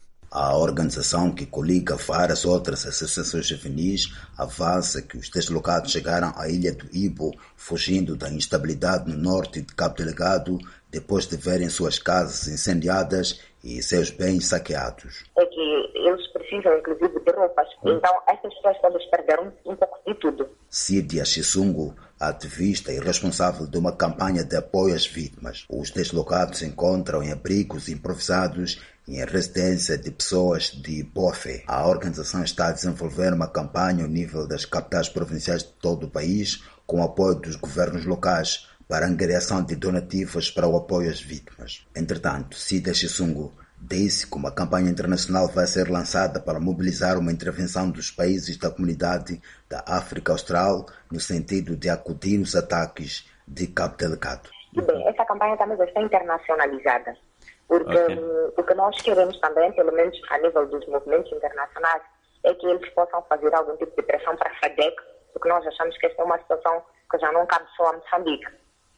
Speaker 3: A organização, que coliga várias outras associações juvenis, avança que os deslocados chegaram à ilha do Ibo fugindo da instabilidade no norte de Cabo Delgado depois de verem suas casas incendiadas e seus bens saqueados.
Speaker 22: É que eles precisam, inclusive, de roupas. Então, essas pessoas todas perderam um pouco de tudo.
Speaker 3: Cídia Chisungo, ativista e responsável de uma campanha de apoio às vítimas. Os deslocados se encontram em abrigos improvisados em residência de pessoas de boa fé. A organização está a desenvolver uma campanha ao nível das capitais provinciais de todo o país, com o apoio dos governos locais, para a angariação de donativos para o apoio às vítimas. Entretanto, Cídia Chisungo disse que uma campanha internacional vai ser lançada para mobilizar uma intervenção dos países da comunidade da África Austral no sentido de acudir os ataques de Cabo Delgado.
Speaker 22: Bem, essa campanha também já está internacionalizada. Porque okay. o que nós queremos também, pelo menos a nível dos movimentos internacionais, é que eles possam fazer algum tipo de pressão para a SADC, porque nós achamos que esta é uma situação que já não cabe só a Moçambique.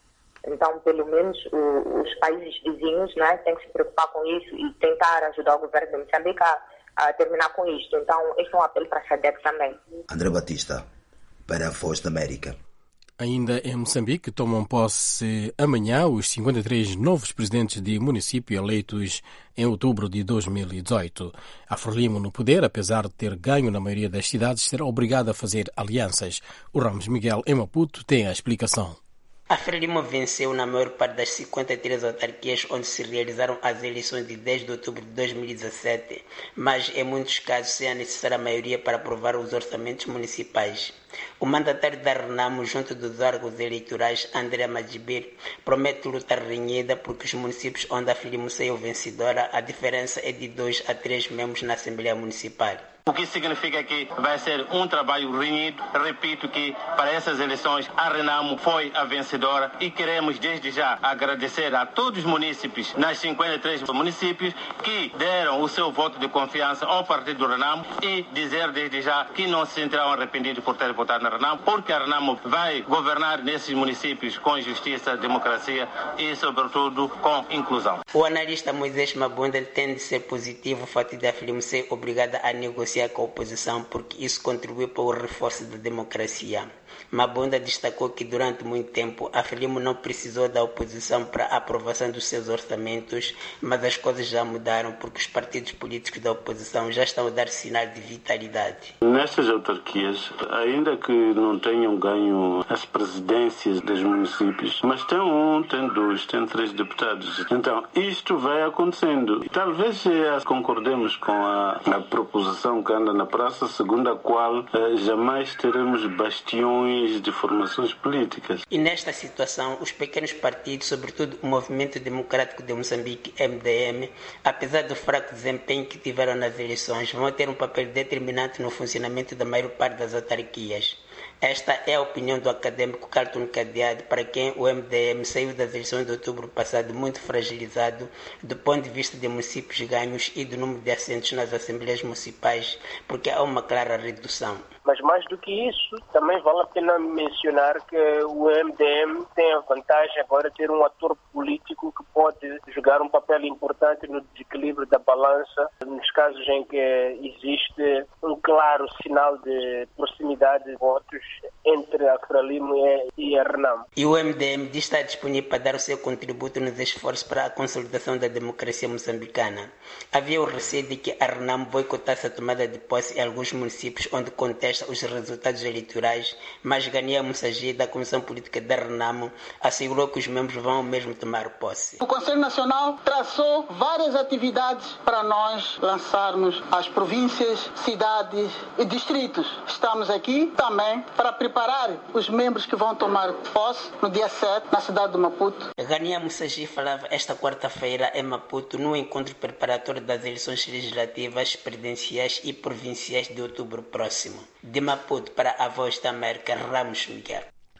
Speaker 22: Então, pelo menos o, os países vizinhos, né, têm que se preocupar com isso e tentar ajudar o governo de Moçambique a, a terminar com isto. Então, este é um apelo para a SADC também.
Speaker 3: André Batista, para a Voz da América.
Speaker 1: Ainda em Moçambique, tomam posse amanhã os cinquenta e três novos presidentes de município eleitos em outubro de dois mil e dezoito. A Frelimo no poder, apesar de ter ganho na maioria das cidades, será obrigada a fazer alianças. O Ramos Miguel, em Maputo, tem a explicação.
Speaker 23: A Frelimo venceu na maior parte das cinquenta e três autarquias onde se realizaram as eleições de dez de outubro de dois mil e dezassete, mas em muitos casos sem a necessária maioria para aprovar os orçamentos municipais. O mandatário da Renamo, junto dos órgãos eleitorais, André Madjibir, promete luta renhida porque os municípios onde a Frelimo saiu vencedora, a diferença é de dois a três membros na Assembleia Municipal.
Speaker 24: O que significa que vai ser um trabalho renhido. Repito que para essas eleições a Renamo foi a vencedora e queremos desde já agradecer a todos os munícipes nas cinquenta e três municípios que deram o seu voto de confiança ao partido do Renamo e dizer desde já que não se sentirão arrependidos por ter votado na Renamo, porque a Renamo vai governar nesses municípios com justiça, democracia e sobretudo com inclusão.
Speaker 23: O analista Moisés Mabunda entende de ser positivo o fato de a Frelimo ser obrigada a negociar com a oposição porque isso contribui para o reforço da democracia. Mabunda destacou que durante muito tempo a Frelimo não precisou da oposição para a aprovação dos seus orçamentos, mas as coisas já mudaram porque os partidos políticos da oposição já estão a dar sinal de vitalidade.
Speaker 25: Nestas autarquias, ainda que não tenham ganho as presidências dos municípios, mas tem um, tem dois, tem três deputados. Então, isto vai acontecendo. Talvez eh, concordemos com a, a proposição que anda na praça, segundo a qual eh, jamais teremos bastiões de formações políticas.
Speaker 23: E nesta situação, os pequenos partidos, sobretudo o Movimento Democrático de Moçambique, M D M, apesar do fraco desempenho que tiveram nas eleições, vão ter um papel determinante no funcionamento da maior parte das autarquias. Esta é a opinião do acadêmico Carlton Cadeado, para quem o M D M saiu das eleições de outubro passado muito fragilizado do ponto de vista de municípios ganhos e do número de assentos nas assembleias municipais, porque há uma clara redução.
Speaker 21: Mas mais do que isso, também vale a pena mencionar que o M D M tem a vantagem agora de ter um ator político que pode jogar um papel importante no desequilíbrio da balança, nos casos em que existe um claro sinal de proximidade de votos entre a Frelimo e a Renamo.
Speaker 23: E o M D M diz estar disponível para dar o seu contributo nos esforços para a consolidação da democracia moçambicana. Havia o receio de que a Renamo boicotasse a tomada de posse em alguns municípios onde contesta os resultados eleitorais, mas Gania Moussagi, da Comissão Política da Renamo, assegurou que os membros vão mesmo tomar posse.
Speaker 26: O Conselho Nacional traçou várias atividades para nós lançarmos às províncias, cidades e distritos. Estamos aqui também para preparar os membros que vão tomar posse no dia sete, na cidade de Maputo.
Speaker 23: Gania Moussagi falava esta quarta-feira em Maputo no encontro preparatório das eleições legislativas, presidenciais e provinciais de outubro próximo. De Maputo para a Voz da América, Ramos Miguel.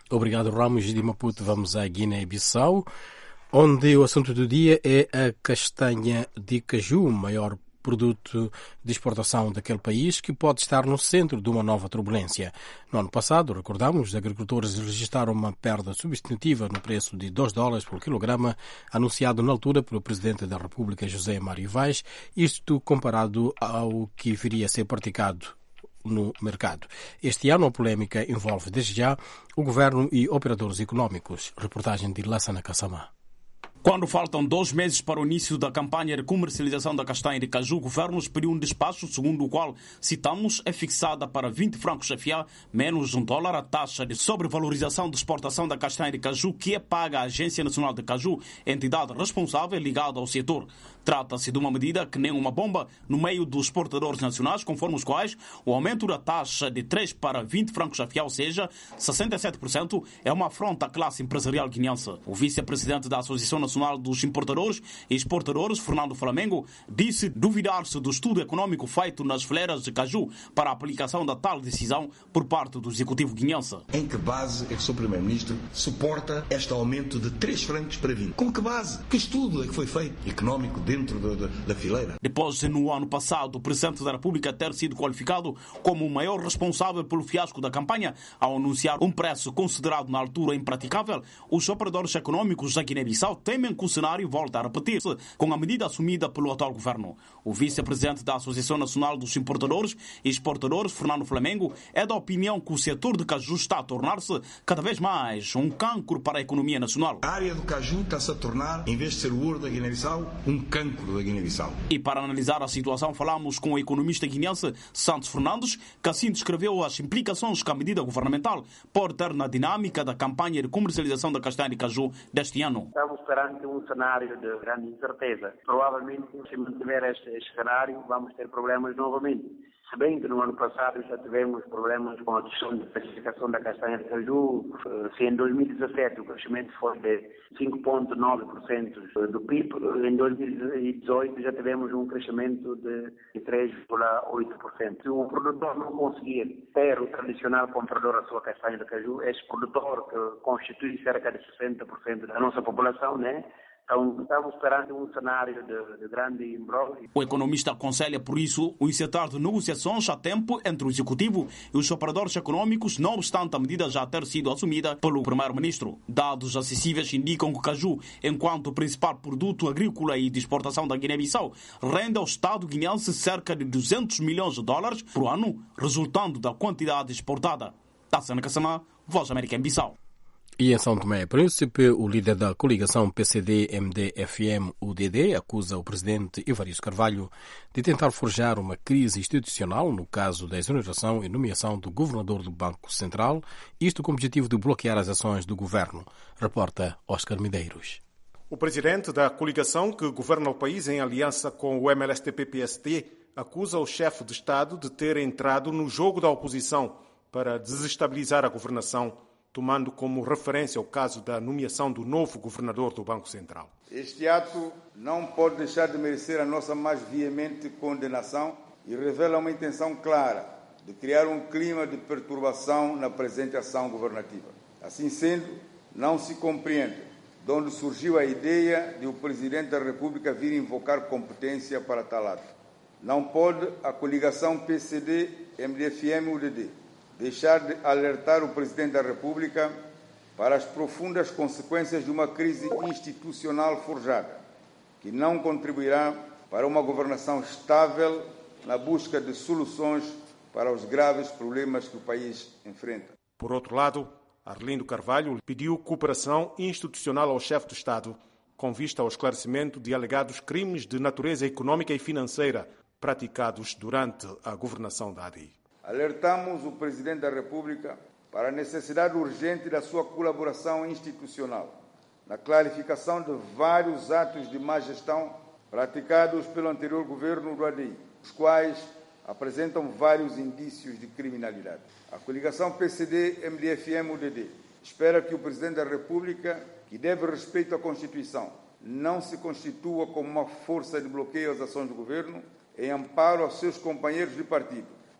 Speaker 1: Obrigado, Ramos. De Maputo vamos à Guiné-Bissau, onde o assunto do dia é a castanha de caju, o maior produto de exportação daquele país, que pode estar no centro de uma nova turbulência. No ano passado, recordamos, os agricultores registraram uma perda substantiva no preço de dois dólares por quilograma, anunciado na altura pelo Presidente da República, José Mário Vaz, isto comparado ao que viria a ser praticado no mercado. Este ano a polémica envolve desde já o governo e operadores económicos. Reportagem de Lassana Kassamá.
Speaker 4: Quando faltam dois meses para o início da campanha de comercialização da castanha de caju, o governo expediu um despacho segundo o qual, citamos, é fixada para vinte francos F A, menos um dólar, a taxa de sobrevalorização de exportação da castanha de caju que é paga à Agência Nacional de Caju, entidade responsável ligada ao setor. Trata-se de uma medida que nem uma bomba no meio dos exportadores nacionais, conforme os quais o aumento da taxa de três para vinte francos F A, ou seja, sessenta e sete por cento, é uma afronta à classe empresarial guineense. O vice-presidente da Associação Nacional dos Importadores e Exportadores, Fernando Flamengo, disse duvidar-se do estudo econômico feito nas fileiras de caju para a aplicação da tal decisão por parte do Executivo guineense.
Speaker 5: Em que base é que o seu Primeiro-Ministro suporta este aumento de três francos para vinte? Com que base? Que estudo é que foi feito econômico dentro da, da, da fileira?
Speaker 4: Depois de, no ano passado, o Presidente da República ter sido qualificado como o maior responsável pelo fiasco da campanha, ao anunciar um preço considerado na altura impraticável, os operadores econômicos da Guiné-Bissau temem que o cenário volta a repetir-se com a medida assumida pelo atual governo. O vice-presidente da Associação Nacional dos Importadores e Exportadores, Fernando Flamengo, é da opinião que o setor de caju está a tornar-se cada vez mais um cancro para a economia nacional.
Speaker 5: A área do caju está-se a tornar, em vez de ser o ouro da Guiné-Bissau, um cancro da Guiné-Bissau.
Speaker 4: E para analisar a situação, falamos com o economista guineense Santos Fernandes, que assim descreveu as implicações que a medida governamental pode ter na dinâmica da campanha de comercialização da castanha de caju deste ano.
Speaker 6: Estamos perante um cenário de grande incerteza. Provavelmente, se mantiver este, este cenário, vamos ter problemas novamente. Se bem que no ano passado já tivemos problemas com a questão de classificação da castanha de caju, se em dois mil e dezassete o crescimento foi de cinco vírgula nove por cento do P I B, em dois mil e dezoito já tivemos um crescimento de três vírgula oito por cento. Se o produtor não conseguir ter o tradicional comprador da sua castanha de caju, esse produtor que constitui cerca de sessenta por cento da nossa população, né? Então, estamos perante um cenário de, de grande imbróglio.
Speaker 4: O economista aconselha, por isso, o encetar de negociações a tempo entre o Executivo e os operadores econômicos, não obstante a medida já ter sido assumida pelo Primeiro-Ministro. Dados acessíveis indicam que o caju, enquanto principal produto agrícola e de exportação da Guiné-Bissau, rende ao Estado guineense cerca de duzentos milhões de dólares por ano, resultando da quantidade exportada. Lassana Kassamá, Voz América em Bissau.
Speaker 1: E em São Tomé e Príncipe, o líder da coligação P C D M D F M U D D acusa o presidente Evaristo Carvalho de tentar forjar uma crise institucional no caso da exoneração e nomeação do governador do Banco Central, isto com o objetivo de bloquear as ações do governo. Reporta Oscar Medeiros.
Speaker 7: O presidente da coligação que governa o país em aliança com o M L S T P P S T acusa o chefe de Estado de ter entrado no jogo da oposição para desestabilizar a governação, tomando como referência o caso da nomeação do novo governador do Banco Central.
Speaker 8: Este ato não pode deixar de merecer a nossa mais veemente condenação e revela uma intenção clara de criar um clima de perturbação na presente ação governativa. Assim sendo, não se compreende de onde surgiu a ideia de o Presidente da República vir invocar competência para tal ato. Não pode a coligação P C D M D F M U D D deixar de alertar o Presidente da República para as profundas consequências de uma crise institucional forjada, que não contribuirá para uma governação estável na busca de soluções para os graves problemas que o país enfrenta.
Speaker 7: Por outro lado, Arlindo Carvalho pediu cooperação institucional ao chefe do Estado, com vista ao esclarecimento de alegados crimes de natureza econômica e financeira praticados durante a governação da A D I.
Speaker 8: Alertamos o Presidente da República para a necessidade urgente da sua colaboração institucional na clarificação de vários atos de má gestão praticados pelo anterior governo do A D I, os quais apresentam vários indícios de criminalidade. A coligação P C D M D F M U D D espera que o Presidente da República, que deve respeito à Constituição, não se constitua como uma força de bloqueio às ações do governo em amparo aos seus companheiros de partido,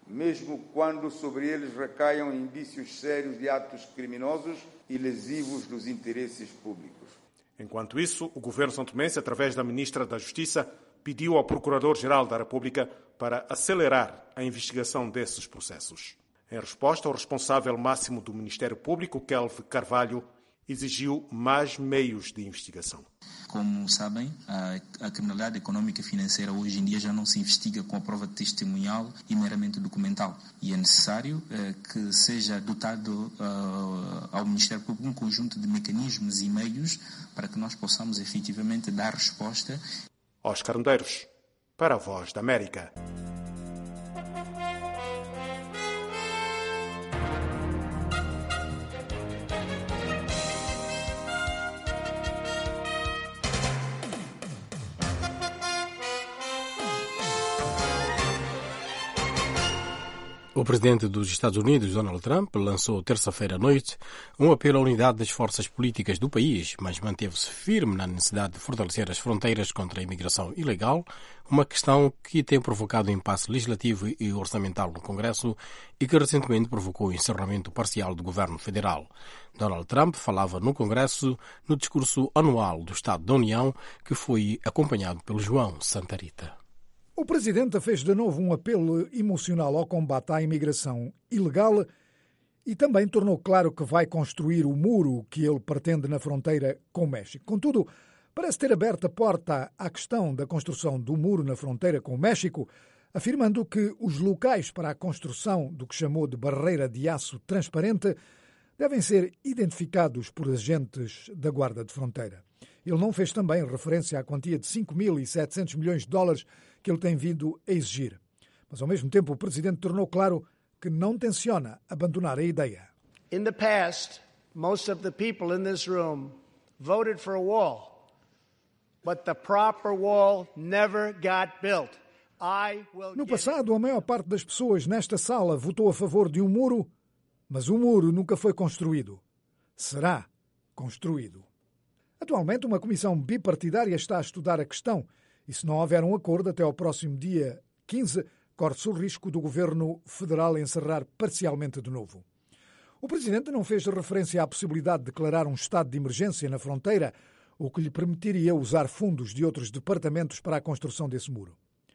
Speaker 8: mesmo quando sobre eles recaiam indícios sérios de atos criminosos e lesivos dos interesses públicos.
Speaker 7: Enquanto isso, o governo santomense, através da ministra da Justiça, pediu ao Procurador-Geral da República para acelerar a investigação desses processos. Em resposta, o responsável máximo do Ministério Público, Kelvin Carvalho, exigiu mais meios de investigação.
Speaker 9: Como sabem, a, a criminalidade econômica e financeira hoje em dia já não se investiga com a prova testemunhal e meramente documental. E é necessário eh, que seja dotado uh, ao Ministério Público um conjunto de mecanismos e meios para que nós possamos efetivamente dar resposta.
Speaker 7: Oscar Medeiros, para a Voz da América.
Speaker 1: O presidente dos Estados Unidos, Donald Trump, lançou terça-feira à noite um apelo à unidade das forças políticas do país, mas manteve-se firme na necessidade de fortalecer as fronteiras contra a imigração ilegal, uma questão que tem provocado impasse legislativo e orçamental no Congresso e que recentemente provocou o encerramento parcial do governo federal. Donald Trump falava no Congresso no discurso anual do Estado da União, que foi acompanhado pelo João Santa Rita.
Speaker 2: O presidente fez de novo um apelo emocional ao combate à imigração ilegal e também tornou claro que vai construir o muro que ele pretende na fronteira com o México. Contudo, parece ter aberto a porta à questão da construção do muro na fronteira com o México, afirmando que os locais para a construção do que chamou de barreira de aço transparente devem ser identificados por agentes da Guarda de Fronteira. Ele não fez também referência à quantia de cinco mil e setecentos milhões de dólares que ele tem vindo a exigir. Mas, ao mesmo tempo, o presidente tornou claro que não tenciona abandonar a ideia.
Speaker 10: In the past, most of the people in this room voted for a wall, but the proper wall never got built. I will
Speaker 2: No passado, a maior parte das pessoas nesta sala votou a favor de um muro, mas o muro nunca foi construído. Será construído. Atualmente, uma comissão bipartidária está a estudar a questão e, se não houver um acordo até ao próximo dia quinze, corre-se o risco do governo federal encerrar parcialmente de novo. O presidente não fez referência à possibilidade de declarar um estado de emergência na fronteira, o que lhe permitiria usar fundos de outros departamentos para a construção desse muro.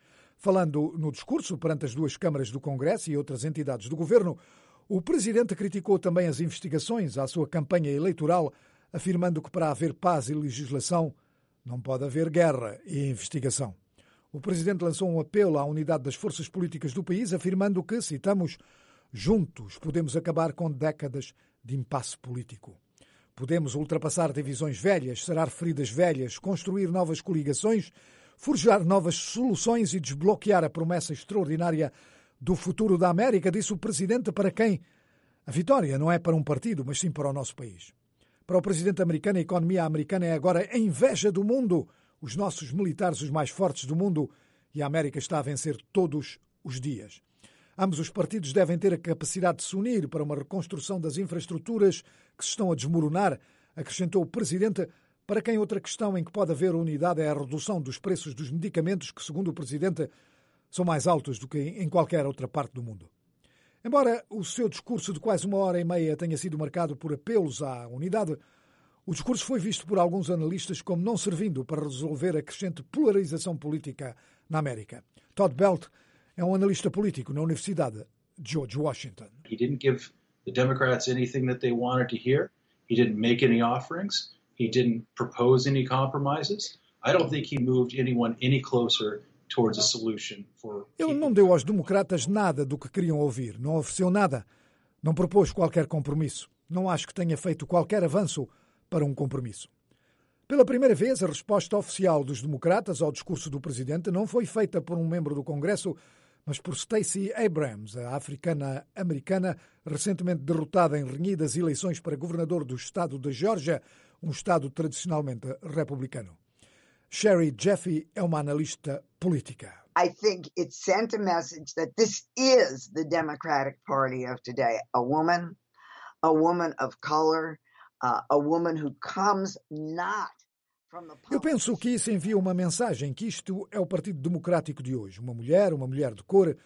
Speaker 2: Falando no discurso perante as duas câmaras do Congresso e outras entidades do governo, o presidente criticou também as investigações à sua campanha eleitoral, afirmando que para haver paz e legislação não pode haver guerra e investigação. O presidente lançou um apelo à unidade das forças políticas do país, afirmando que, citamos, juntos podemos acabar com décadas de impasse político. Podemos ultrapassar divisões velhas, sarar feridas velhas, construir novas coligações, forjar novas soluções e desbloquear a promessa extraordinária do futuro da América, disse o presidente, para quem a vitória não é para um partido, mas sim para o nosso país. Para o presidente americano, a economia americana é agora a inveja do mundo, os nossos militares os mais fortes do mundo, e a América está a vencer todos os dias. Ambos os partidos devem ter a capacidade de se unir para uma reconstrução das infraestruturas que se estão a desmoronar, acrescentou o presidente, para quem outra questão em que pode haver unidade é a redução dos preços dos medicamentos, que, segundo o presidente, são mais altos do que em qualquer outra parte do mundo. Embora o seu discurso de quase uma hora e meia tenha sido marcado por apelos à unidade, o discurso foi visto por alguns analistas como não servindo para resolver a crescente polarização política na América. Todd Belt é um analista político na Universidade George Washington.
Speaker 11: He didn't give the Democrats anything that they wanted to hear. He didn't make any offerings. He didn't propose any compromises. I don't think he moved anyone any closer towards a solution for...
Speaker 2: Ele não deu aos democratas nada do que queriam ouvir, não ofereceu nada, não propôs qualquer compromisso. Não acho que tenha feito qualquer avanço para um compromisso. Pela primeira vez, a resposta oficial dos democratas ao discurso do presidente não foi feita por um membro do Congresso, mas por Stacey Abrams, a africana-americana recentemente derrotada em renhidas eleições para governador do estado de Geórgia, um estado tradicionalmente republicano. Sherry Jeffy é uma analista política.
Speaker 13: I think it sent a message that this is the Democratic Party of today. A woman, a woman of color, uh, a woman who comes not from the...
Speaker 2: Eu penso que isso envia uma mensagem que isto é o Partido Democrático de hoje. Uma mulher, uma mulher de cor,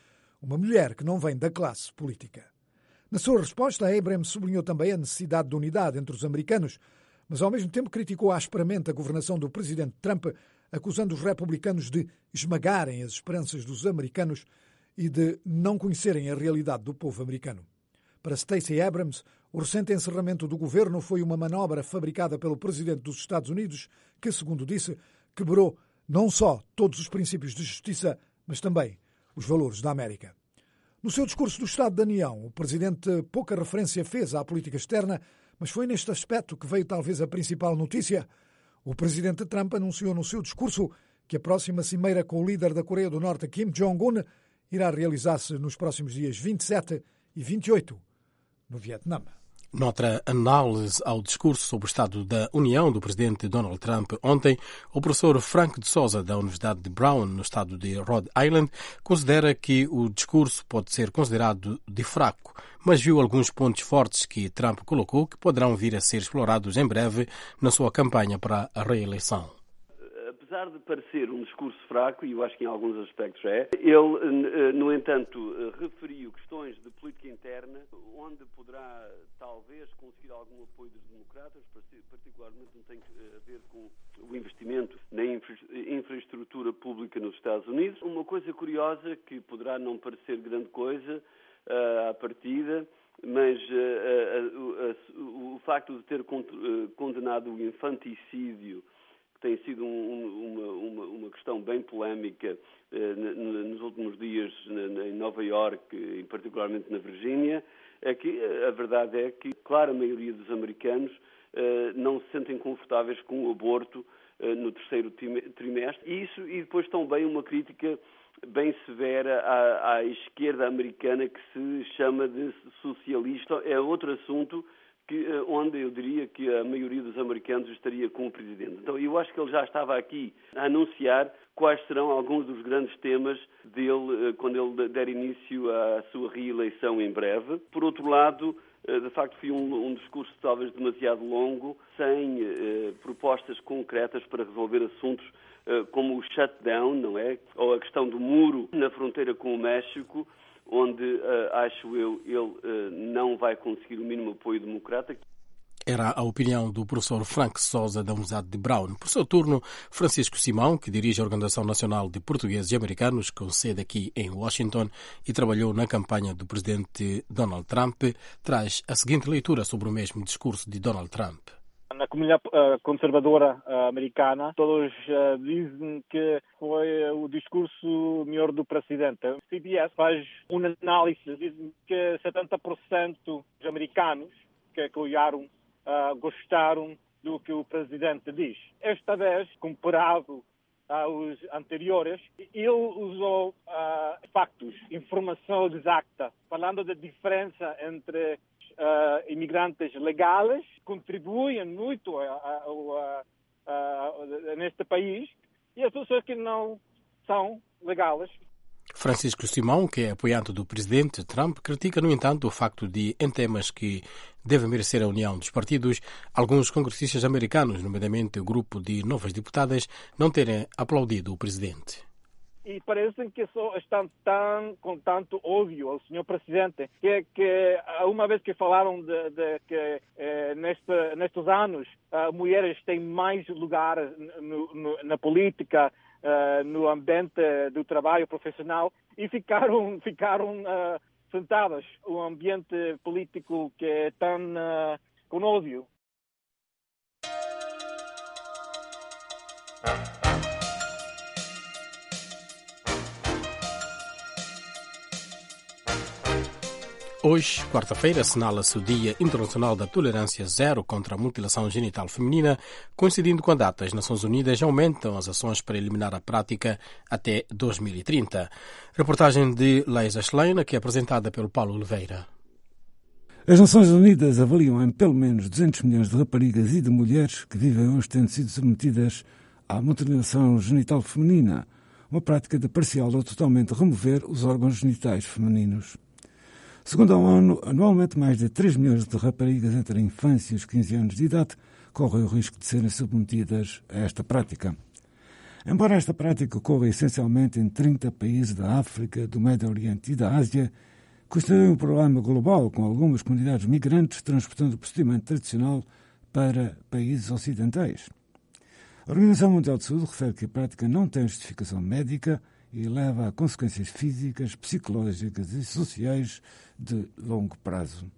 Speaker 2: uma mulher que não vem da classe política. Na sua resposta, Abrams sublinhou também a necessidade de unidade entre os americanos, mas ao mesmo tempo criticou asperamente a governação do presidente Trump, acusando os republicanos de esmagarem as esperanças dos americanos e de não conhecerem a realidade do povo americano. Para Stacey Abrams, o recente encerramento do governo foi uma manobra fabricada pelo presidente dos Estados Unidos que, segundo disse, quebrou não só todos os princípios de justiça, mas também os valores da América. No seu discurso do Estado da União, o presidente pouca referência fez à política externa, mas foi neste aspecto que veio talvez a principal notícia. O presidente Trump anunciou no seu discurso que a próxima cimeira com o líder da Coreia do Norte, Kim Jong-un, irá realizar-se nos próximos dias vinte e sete e vinte e oito, no Vietnã.
Speaker 1: Noutra análise ao discurso sobre o Estado da União do presidente Donald Trump ontem, o professor Frank de Souza, da Universidade de Brown, no estado de Rhode Island, considera que o discurso pode ser considerado de fraco, mas viu alguns pontos fortes que Trump colocou que poderão vir a ser explorados em breve na sua campanha para a reeleição.
Speaker 12: Apesar de parecer um discurso fraco, e eu acho que em alguns aspectos é, ele, no entanto, referiu questões de política interna, onde poderá, talvez, conseguir algum apoio dos democratas, particularmente não tem a ver com o investimento na infra- infraestrutura pública nos Estados Unidos. Uma coisa curiosa, que poderá não parecer grande coisa uh, à partida, mas uh, uh, uh, uh, o facto de ter condenado o infanticídio, tem sido um, uma, uma, uma questão bem polémica eh, nos últimos dias em Nova Iorque, e particularmente na Virgínia, é que a verdade é que, claro, a maioria dos americanos eh, não se sentem confortáveis com o aborto eh, no terceiro trimestre. E isso, e depois também uma crítica bem severa à, à esquerda americana, que se chama de socialista. É outro assunto que, onde eu diria que a maioria dos americanos estaria com o presidente. Então, eu acho que ele já estava aqui a anunciar quais serão alguns dos grandes temas dele quando ele der início à sua reeleição em breve. Por outro lado, de facto, foi um, um discurso talvez demasiado longo, sem eh, propostas concretas para resolver assuntos eh, como o shutdown, não é? Ou a questão do muro na fronteira com o México, onde, uh, acho eu, ele uh, não vai conseguir o mínimo apoio democrata.
Speaker 1: Era a opinião do professor Frank Souza, da Universidade de Brown. Por seu turno, Francisco Simão, que dirige a Organização Nacional de Portugueses e Americanos, com sede aqui em Washington e trabalhou na campanha do presidente Donald Trump, traz a seguinte leitura sobre o mesmo discurso de Donald Trump.
Speaker 14: Na comunidade uh, conservadora uh, americana, todos uh, dizem que foi o discurso melhor do presidente. O C B S faz uma análise, dizem que setenta por cento dos americanos que olharam uh, gostaram do que o presidente diz. Esta vez, comparado aos anteriores, ele usou uh, factos, informação exata, falando da diferença entre Uh, imigrantes legais, contribuem muito a, a, a, a, a, neste país, e as pessoas que não são legais.
Speaker 1: Francisco Simão, que é apoiante do presidente Trump, critica, no entanto, o facto de, em temas que devem merecer a união dos partidos, alguns congressistas americanos, nomeadamente o grupo de novas deputadas, não terem aplaudido o presidente.
Speaker 14: E parecem que só estão tão, com tanto ódio ao senhor presidente, que, que uma vez que falaram de, de que eh, neste, nestes anos uh, mulheres têm mais lugar no, no, na política, uh, no ambiente do trabalho profissional, e ficaram, ficaram uh, sentadas um ambiente político que é tão uh, com ódio.
Speaker 1: Hoje, quarta-feira, assinala-se o Dia Internacional da Tolerância Zero contra a Mutilação Genital Feminina, coincidindo com a data, as Nações Unidas aumentam as ações para eliminar a prática até dois mil e trinta. Reportagem de Leisa Schlein, que é apresentada pelo Paulo Oliveira.
Speaker 15: As Nações Unidas avaliam em pelo menos duzentos milhões de raparigas e de mulheres que vivem hoje tendo sido submetidas à mutilação genital feminina, uma prática de parcial ou totalmente remover os órgãos genitais femininos. Segundo a ONU, anualmente mais de três milhões de raparigas entre a infância e os quinze anos de idade correm o risco de serem submetidas a esta prática. Embora esta prática ocorra essencialmente em trinta países da África, do Médio Oriente e da Ásia, constitui um problema global, com algumas comunidades migrantes transportando o procedimento tradicional para países ocidentais. A Organização Mundial de Saúde refere que a prática não tem justificação médica e leva a consequências físicas, psicológicas e sociais de longo prazo.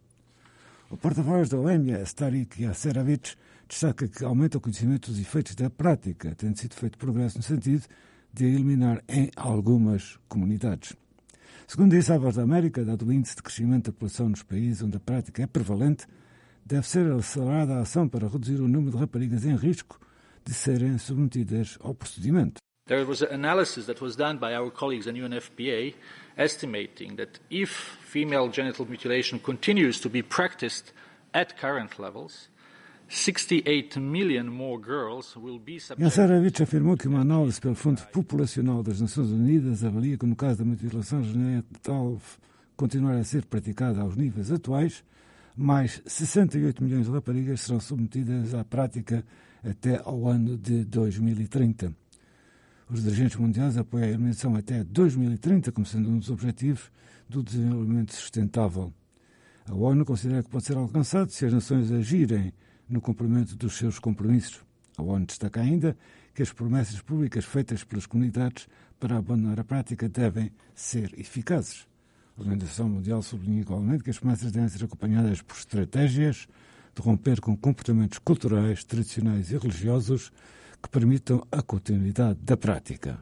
Speaker 15: O porta-voz da O M S, Tariq Yasserovich, destaca que aumenta o conhecimento dos efeitos da prática, tendo sido feito progresso no sentido de a eliminar em algumas comunidades. Segundo disse a Voz da América, dado o índice de crescimento da população nos países onde a prática é prevalente, deve ser acelerada a ação para reduzir o número de raparigas em risco de serem submetidas ao procedimento.
Speaker 16: There was an analysis that was done by our colleagues in U N F P A estimating that if female genital mutilation continues to be practiced at current levels, sixty-eight million more girls will be subjected.
Speaker 15: Yasserovich afirmou que uma análise pelo Fundo Populacional das Nações Unidas avalia que no caso da mutilação genital continuar a ser praticada aos níveis atuais, mais sessenta e oito milhões de raparigas serão submetidas à prática até ao ano de dois mil e trinta. Os dirigentes mundiais apoiam a eliminação até dois mil e trinta como sendo um dos objetivos do desenvolvimento sustentável. A ONU considera que pode ser alcançado se as nações agirem no cumprimento dos seus compromissos. A ONU destaca ainda que as promessas públicas feitas pelas comunidades para abandonar a prática devem ser eficazes. A Organização Mundial sublinha igualmente que as promessas devem ser acompanhadas por estratégias de romper com comportamentos culturais, tradicionais e religiosos que permitam a continuidade da prática.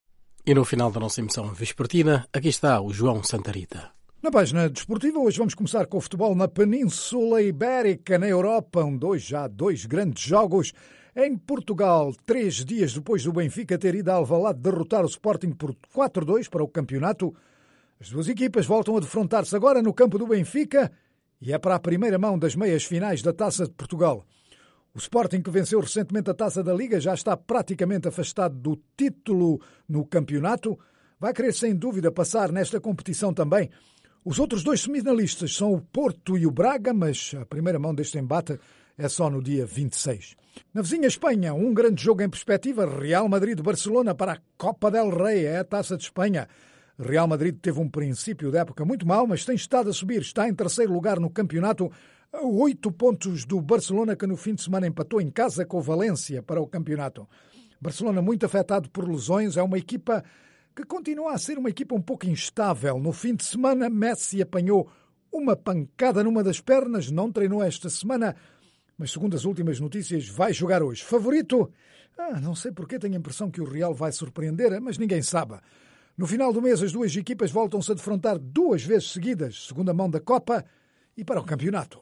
Speaker 1: E no final da nossa emissão vespertina, aqui está o João Santarita.
Speaker 2: Na página desportiva, hoje vamos começar com o futebol na Península Ibérica, na Europa, onde hoje há dois grandes jogos. Em Portugal, três dias depois do Benfica ter ido a Alvalade derrotar o Sporting por quatro a dois para o campeonato, as duas equipas voltam a defrontar-se agora no campo do Benfica e é para a primeira mão das meias finais da Taça de Portugal. O Sporting, que venceu recentemente a Taça da Liga, já está praticamente afastado do título no campeonato. Vai querer, sem dúvida, passar nesta competição também. Os outros dois semifinalistas são o Porto e o Braga, mas a primeira mão deste embate é só no dia vinte e seis. Na vizinha Espanha, um grande jogo em perspectiva, Real Madrid-Barcelona para a Copa del Rei, é a Taça de Espanha. Real Madrid teve um princípio de época muito mau, mas tem estado a subir, está em terceiro lugar no campeonato, a oito pontos do Barcelona, que no fim de semana empatou em casa com o Valência para o campeonato. Barcelona muito afetado por lesões, é uma equipa que continua a ser uma equipa um pouco instável. No fim de semana, Messi apanhou uma pancada numa das pernas, não treinou esta semana, mas segundo as últimas notícias vai jogar hoje. Favorito? Ah, não sei porque tenho a impressão que o Real vai surpreender, mas ninguém sabe. No final do mês, as duas equipas voltam-se a defrontar duas vezes seguidas, segunda mão da Copa e para o campeonato.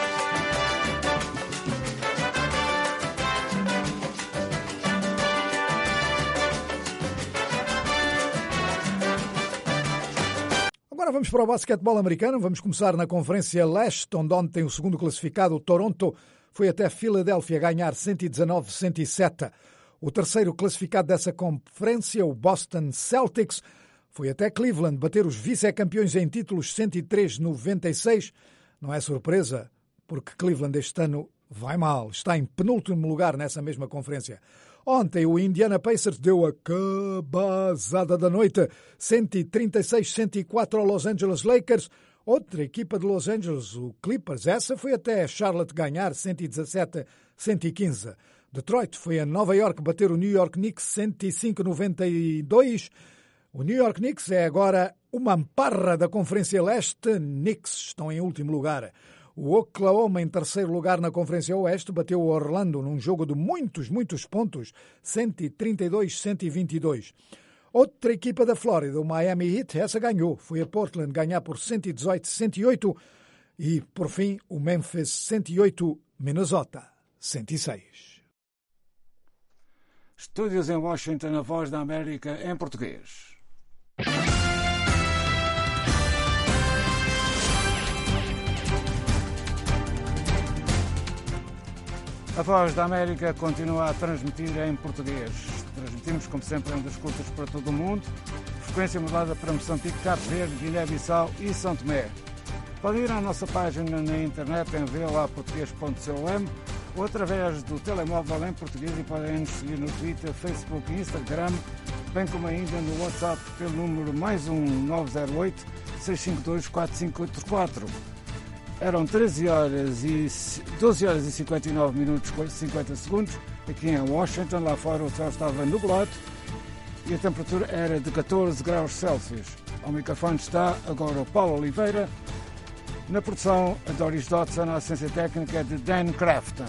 Speaker 2: Agora vamos para o basquetebol americano. Vamos começar na Conferência Leste, onde ontem o segundo classificado, o Toronto, foi até Filadélfia ganhar cento e dezanove a cento e sete. O terceiro classificado dessa conferência, o Boston Celtics, foi até Cleveland bater os vice-campeões em títulos cento e três a noventa e seis. Não é surpresa, porque Cleveland este ano vai mal. Está em penúltimo lugar nessa mesma conferência. Ontem o Indiana Pacers deu a cabazada da noite, cento e trinta e seis a cento e quatro ao Los Angeles Lakers. Outra equipa de Los Angeles, o Clippers, essa foi até Charlotte ganhar cento e dezassete a cento e quinze. Detroit foi a Nova York bater o New York Knicks cento e cinco a noventa e dois. O New York Knicks é agora uma amparra da Conferência Leste. Knicks estão em último lugar. O Oklahoma, em terceiro lugar na Conferência Oeste, bateu o Orlando num jogo de muitos, muitos pontos, cento e trinta e dois a cento e vinte e dois. Outra equipa da Flórida, o Miami Heat, essa ganhou. Foi a Portland ganhar por cento e dezoito a cento e oito. E, por fim, o Memphis cento e oito, Minnesota cento e seis.
Speaker 15: Estúdios em Washington, a Voz da América em português. A Voz da América continua a transmitir em português. Transmitimos, como sempre, ondas curtas para todo o mundo. Frequência mudada para Moçambique, Cabo Verde, Guiné-Bissau e São Tomé. Pode ir à nossa página na internet em v o a português ponto com ou através do telemóvel em português e podem nos seguir no Twitter, Facebook e Instagram, bem como ainda no WhatsApp pelo número mais um nove zero oito, seis cinco dois, quatro cinco oito quatro. Eram treze horas e doze horas e cinquenta e nove minutos e cinquenta segundos aqui em Washington. Lá fora o céu estava nublado e a temperatura era de catorze graus Celsius. Ao microfone está agora o Paulo Oliveira. Na produção, a Doris Dodson, a assistência técnica de Dan Crafton.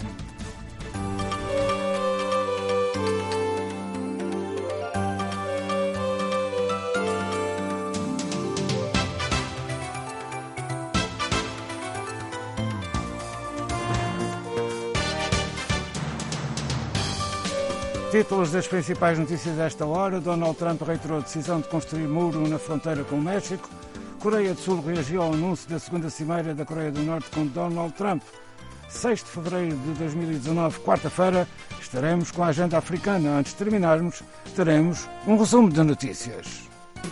Speaker 15: Títulos das principais notícias desta hora. Donald Trump reiterou a decisão de construir muro na fronteira com o México. Coreia do Sul reagiu ao anúncio da segunda cimeira da Coreia do Norte com Donald Trump. seis de fevereiro de dois mil e dezanove, quarta-feira, estaremos com a agenda africana. Antes de terminarmos, teremos um resumo de notícias.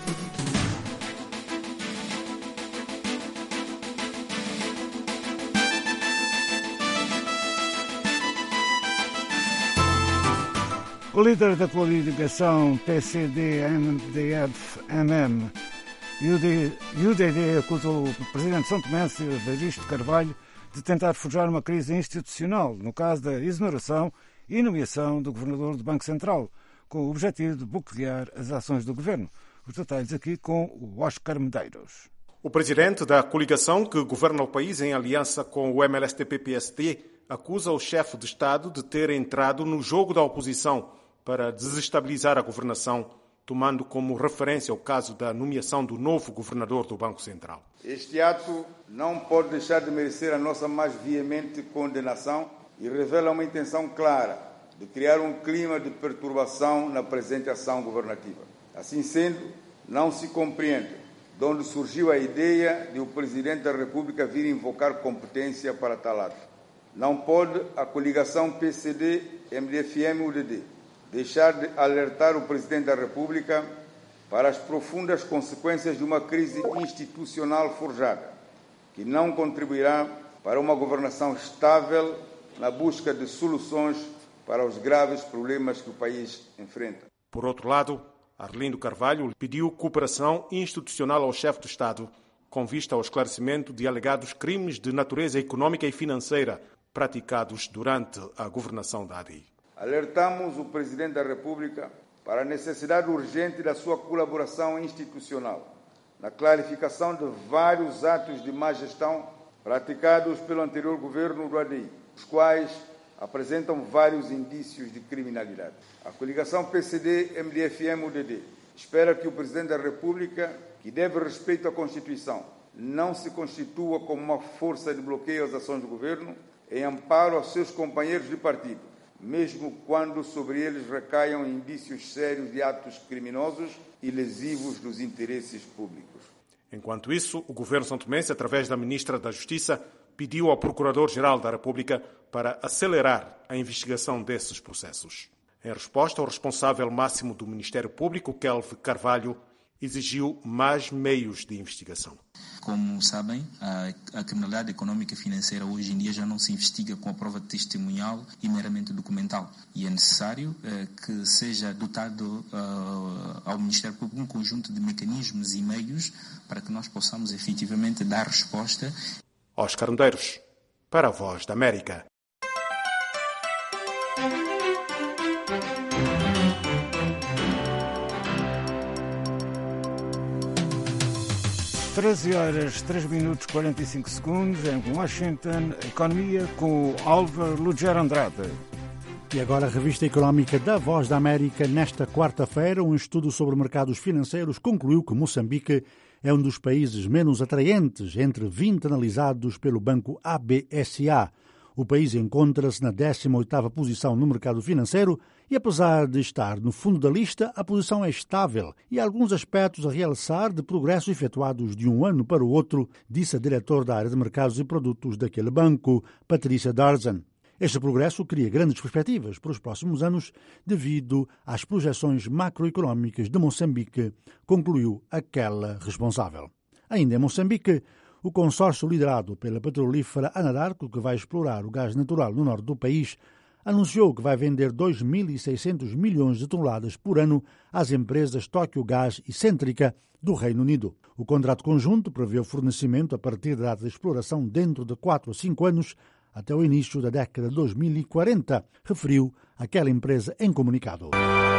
Speaker 15: O líder da coligação P C D M D F M M e o D D acusou o presidente São Tomé, Evaristo Carvalho, de tentar forjar uma crise institucional, no caso da exoneração e nomeação do governador do Banco Central, com o objetivo de bloquear as ações do governo. Os detalhes aqui com o Oscar Medeiros.
Speaker 7: O presidente da coligação que governa o país em aliança com o M L S T P P S T acusa o chefe de Estado de ter entrado no jogo da oposição para desestabilizar a governação, tomando como referência o caso da nomeação do novo governador do Banco Central.
Speaker 8: Este ato não pode deixar de merecer a nossa mais veemente condenação e revela uma intenção clara de criar um clima de perturbação na presente ação governativa. Assim sendo, não se compreende de onde surgiu a ideia de o Presidente da República vir invocar competência para tal ato. Não pode a coligação P C D M D F M U D D deixar de alertar o Presidente da República para as profundas consequências de uma crise institucional forjada, que não contribuirá para uma governação estável na busca de soluções para os graves problemas que o país enfrenta.
Speaker 7: Por outro lado, Arlindo Carvalho pediu cooperação institucional ao chefe do Estado, com vista ao esclarecimento de alegados crimes de natureza econômica e financeira praticados durante a governação da A D I.
Speaker 8: Alertamos o Presidente da República para a necessidade urgente da sua colaboração institucional na clarificação de vários atos de má gestão praticados pelo anterior governo do A D I, os quais apresentam vários indícios de criminalidade. A coligação P C D M D F M U D D espera que o Presidente da República, que deve respeito à Constituição, não se constitua como uma força de bloqueio às ações do governo em amparo aos seus companheiros de partido, mesmo quando sobre eles recaiam indícios sérios de atos criminosos e lesivos dos interesses públicos.
Speaker 7: Enquanto isso, o governo santomense, através da ministra da Justiça, pediu ao Procurador-Geral da República para acelerar a investigação desses processos. Em resposta, o responsável máximo do Ministério Público, Kelvin Carvalho, exigiu mais meios de investigação.
Speaker 9: Como sabem, a, a criminalidade econômica e financeira hoje em dia já não se investiga com a prova testemunhal e meramente documental. E é necessário eh, que seja dotado uh, ao Ministério Público um conjunto de mecanismos e meios para que nós possamos efetivamente dar resposta.
Speaker 7: Oscar Medeiros, para a Voz da América.
Speaker 15: treze horas, três minutos e quarenta e cinco segundos em Washington, Economia com o Álvaro Lugero Andrade.
Speaker 3: E agora a revista económica da Voz da América. Nesta quarta-feira, um estudo sobre mercados financeiros concluiu que Moçambique é um dos países menos atraentes entre vinte analisados pelo banco A B S A. O país encontra-se na décima oitava posição no mercado financeiro e, apesar de estar no fundo da lista, a posição é estável e há alguns aspectos a realçar de progressos efetuados de um ano para o outro, disse a diretora da área de mercados e produtos daquele banco, Patrícia Darzan. Este progresso cria grandes perspectivas para os próximos anos devido às projeções macroeconómicas de Moçambique, concluiu aquela responsável. Ainda em Moçambique, o consórcio liderado pela petrolífera Anadarko, que vai explorar o gás natural no norte do país, anunciou que vai vender dois mil e seiscentos milhões de toneladas por ano às empresas Tóquio Gás e Cêntrica do Reino Unido. O contrato conjunto prevê o fornecimento a partir da data de exploração dentro de quatro a cinco anos, até o início da década de dois mil e quarenta, referiu aquela empresa em comunicado.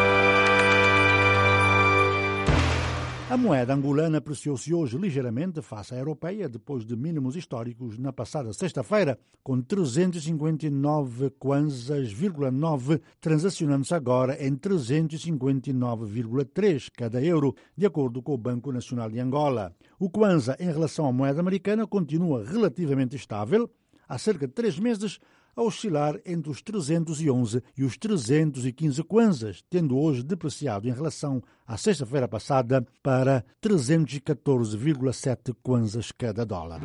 Speaker 3: A moeda angolana apreciou-se hoje ligeiramente face à europeia, depois de mínimos históricos na passada sexta-feira, com trezentos e cinquenta e nove kwanzas, nove, transacionando-se agora em trezentos e cinquenta e nove vírgula três cada euro, de acordo com o Banco Nacional de Angola. O kwanza, em relação à moeda americana, continua relativamente estável, há cerca de três meses, a oscilar entre os trezentos e onze e os trezentos e quinze kwanzas, tendo hoje depreciado em relação à sexta-feira passada para trezentos e catorze vírgula sete kwanzas cada dólar.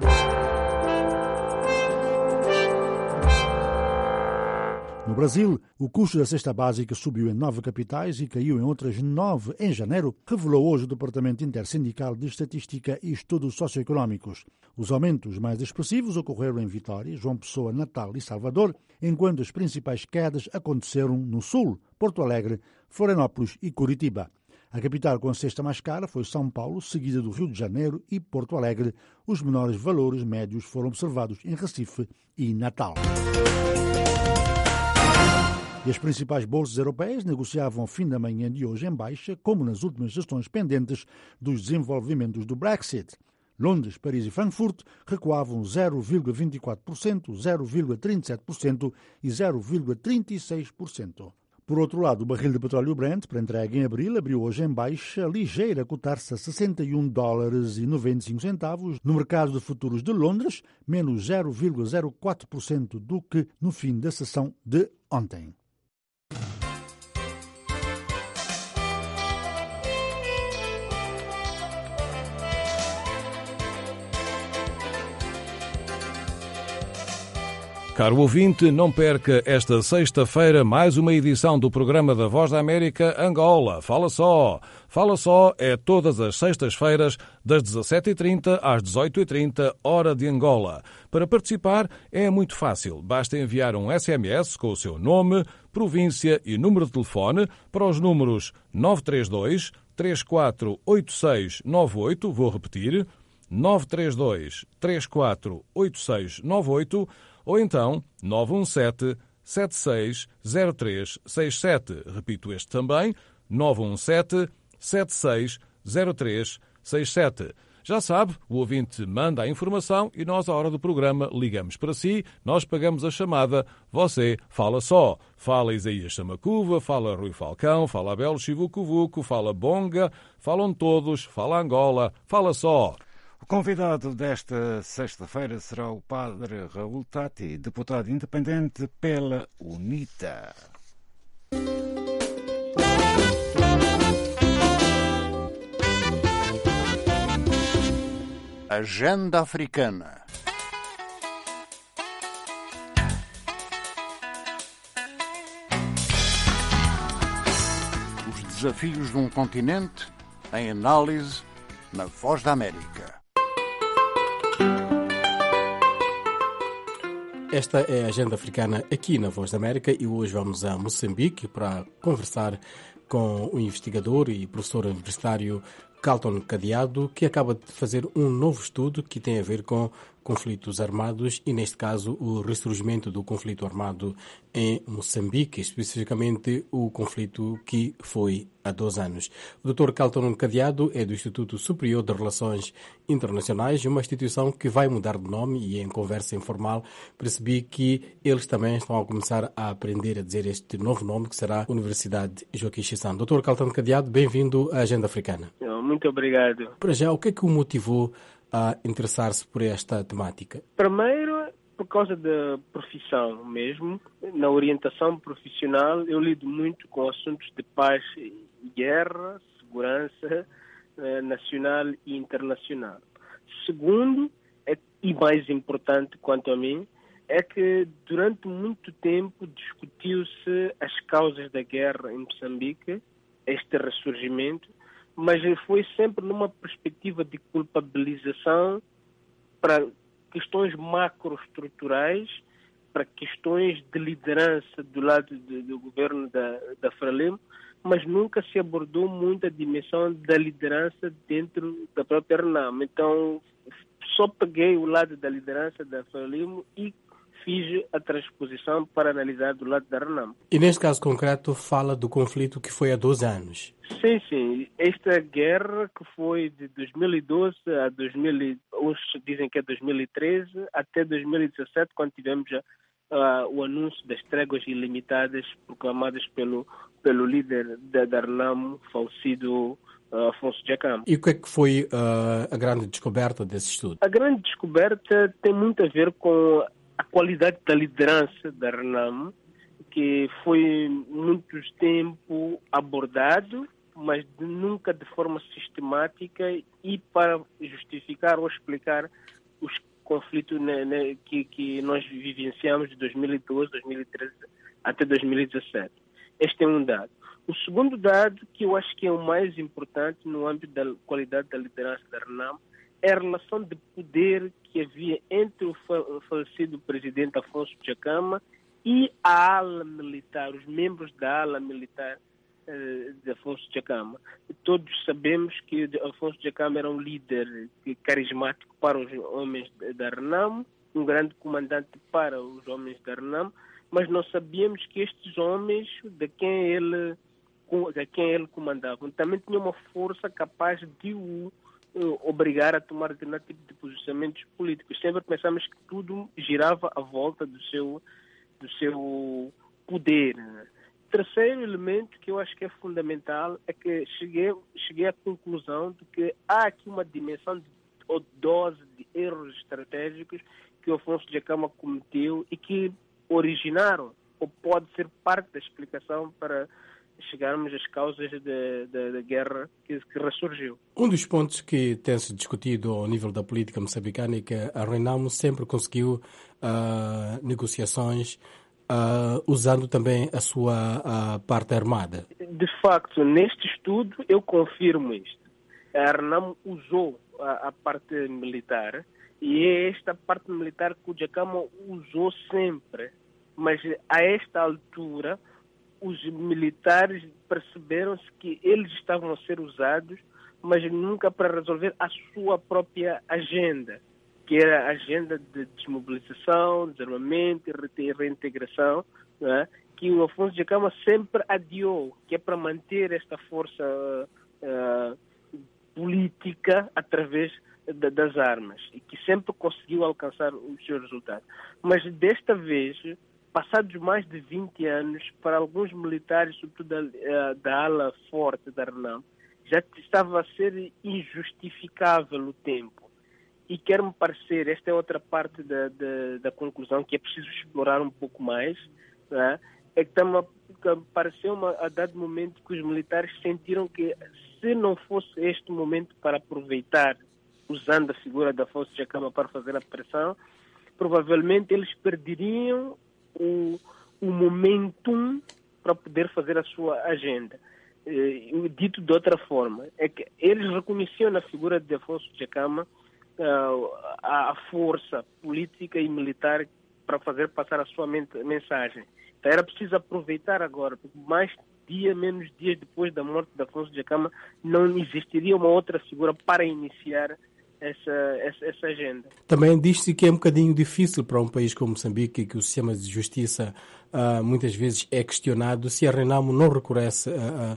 Speaker 3: No Brasil, o custo da cesta básica subiu em nove capitais e caiu em outras nove em janeiro, revelou hoje o Departamento Intersindical de Estatística e Estudos Socioeconómicos. Os aumentos mais expressivos ocorreram em Vitória, João Pessoa, Natal e Salvador, enquanto as principais quedas aconteceram no Sul, Porto Alegre, Florianópolis e Curitiba. A capital com a cesta mais cara foi São Paulo, seguida do Rio de Janeiro e Porto Alegre. Os menores valores médios foram observados em Recife e Natal. E as principais bolsas europeias negociavam ao fim da manhã de hoje em baixa, como nas últimas sessões pendentes dos desenvolvimentos do Brexit. Londres, Paris e Frankfurt recuavam zero vírgula vinte e quatro por cento, zero vírgula trinta e sete por cento e zero vírgula trinta e seis por cento. Por outro lado, o barril de petróleo Brent, para entrega em abril, abriu hoje em baixa ligeira, a cotar-se a sessenta e um dólares e noventa e cinco centavos. No mercado de futuros de Londres, menos zero vírgula zero quatro por cento do que no fim da sessão de ontem.
Speaker 17: Caro ouvinte, não perca esta sexta-feira mais uma edição do programa da Voz da América Angola. Fala só! Fala só é todas as sextas-feiras, das dezassete e trinta às dezoito e trinta, hora de Angola. Para participar é muito fácil. Basta enviar um S M S com o seu nome, província e número de telefone para os números nove três dois, três quatro oito seis nove oito, vou repetir, nove três dois, três quatro oito seis nove oito, ou então nove um sete, sete seis zero três seis sete. Repito este também, nove um sete, sete seis zero três seis sete. Já sabe, o ouvinte manda a informação e nós, à hora do programa, ligamos para si, nós pagamos a chamada, você fala só. Fala Isaías Samacuva, fala Rui Falcão, fala Abel Chivucuvuco, fala Bonga, falam todos, fala Angola, fala só.
Speaker 15: O convidado desta sexta-feira será o padre Raul Tati, deputado independente pela UNITA.
Speaker 18: Agenda Africana. Os desafios de um continente em análise na Voz da América.
Speaker 1: Esta é a Agenda Africana aqui na Voz da América e hoje vamos a Moçambique para conversar com o investigador e professor universitário Carlton Cadeado, que acaba de fazer um novo estudo que tem a ver com conflitos armados e, neste caso, o ressurgimento do conflito armado em Moçambique, especificamente o conflito que foi há dois anos. O doutor Carlton Cadeado é do Instituto Superior de Relações Internacionais, uma instituição que vai mudar de nome, e em conversa informal percebi que eles também estão a começar a aprender a dizer este novo nome, que será Universidade Joaquim Chissano. doutor Carlton Cadeado, bem-vindo à Agenda Africana.
Speaker 21: Muito obrigado.
Speaker 1: Para já, o que é que o motivou a interessar-se por esta temática?
Speaker 21: Primeiro, por causa da profissão mesmo. Na orientação profissional, eu lido muito com assuntos de paz e guerra, segurança eh, nacional e internacional. Segundo, é, e mais importante quanto a mim, é que durante muito tempo discutiu-se as causas da guerra em Moçambique, este ressurgimento, mas foi sempre numa perspectiva de culpabilização para questões macroestruturais, para questões de liderança do lado de, do governo da, da Frelimo, mas nunca se abordou muito a dimensão da liderança dentro da própria RENAMO. Então, só peguei o lado da liderança da Frelimo e fiz a transposição para analisar do lado da RENAMO.
Speaker 1: E neste caso concreto fala do conflito que foi há doze anos.
Speaker 21: Sim, sim. Esta guerra que foi de dois mil e doze a dois mil, uns dizem que é dois mil e treze, até dois mil e dezassete, quando tivemos já, uh, o anúncio das tréguas ilimitadas proclamadas pelo, pelo líder da, da RENAMO, falecido uh, Afonso Djacama.
Speaker 1: E o que é que foi uh, a grande descoberta desse estudo?
Speaker 21: A grande descoberta tem muito a ver com a qualidade da liderança da RENAMO, que foi muito tempo abordado, mas de, nunca de forma sistemática e para justificar ou explicar os conflitos né, né, que, que nós vivenciamos de dois mil e doze, dois mil e treze até dois mil e dezassete. Este é um dado. O segundo dado, que eu acho que é o mais importante no âmbito da qualidade da liderança da RENAMO, é a relação de poder que havia entre o falecido presidente Afonso Djacama e a ala militar, os membros da ala militar eh, de Afonso Djacama. Todos sabemos que Afonso Djacama era um líder carismático para os homens da RENAMO, um grande comandante para os homens da RENAMO, mas não sabíamos que estes homens, de quem ele, de quem ele comandava, também tinham uma força capaz de o obrigar a tomar determinado tipo de posicionamentos políticos. Sempre pensamos que tudo girava à volta do seu, do seu poder. Terceiro elemento que eu acho que é fundamental é que cheguei, cheguei à conclusão de que há aqui uma dimensão de, ou dose de erros estratégicos que o Afonso Djacama cometeu e que originaram, ou pode ser parte da explicação para chegarmos às causas da guerra que, que ressurgiu.
Speaker 1: Um dos pontos que tem-se discutido ao nível da política moçambicana é que a RENAMO sempre conseguiu uh, negociações uh, usando também a sua uh, parte armada.
Speaker 21: De facto, neste estudo eu confirmo isto. A RENAMO usou a, a parte militar e é esta parte militar que o Djacama usou sempre, mas a esta altura os militares perceberam-se que eles estavam a ser usados, mas nunca para resolver a sua própria agenda, que era a agenda de desmobilização, desarmamento e reintegração, né, que o Afonso Djacama sempre adiou, que é para manter esta força uh, política através de, das armas, e que sempre conseguiu alcançar os seus resultados. Mas desta vez, passados mais de vinte anos, para alguns militares, sobretudo da, da ala forte da RENAMO, já estava a ser injustificável o tempo. E quer-me parecer, esta é outra parte da, da, da conclusão que é preciso explorar um pouco mais, né? É que pareceu a dado momento que os militares sentiram que se não fosse este momento para aproveitar, usando a figura da Afonso Djacama para fazer a pressão, provavelmente eles perderiam o, o momentum para poder fazer a sua agenda. Eh, dito de outra forma, é que eles reconheciam na figura de Afonso Djacama uh, a, a força política e militar para fazer passar a sua mensagem. Então era preciso aproveitar agora, porque mais dia, menos dias depois da morte de Afonso Djacama, não existiria uma outra figura para iniciar essa, essa, essa agenda.
Speaker 1: Também diz-se que é um bocadinho difícil para um país como Moçambique, que o sistema de justiça uh, muitas vezes é questionado. Se a RENAMO não recorresse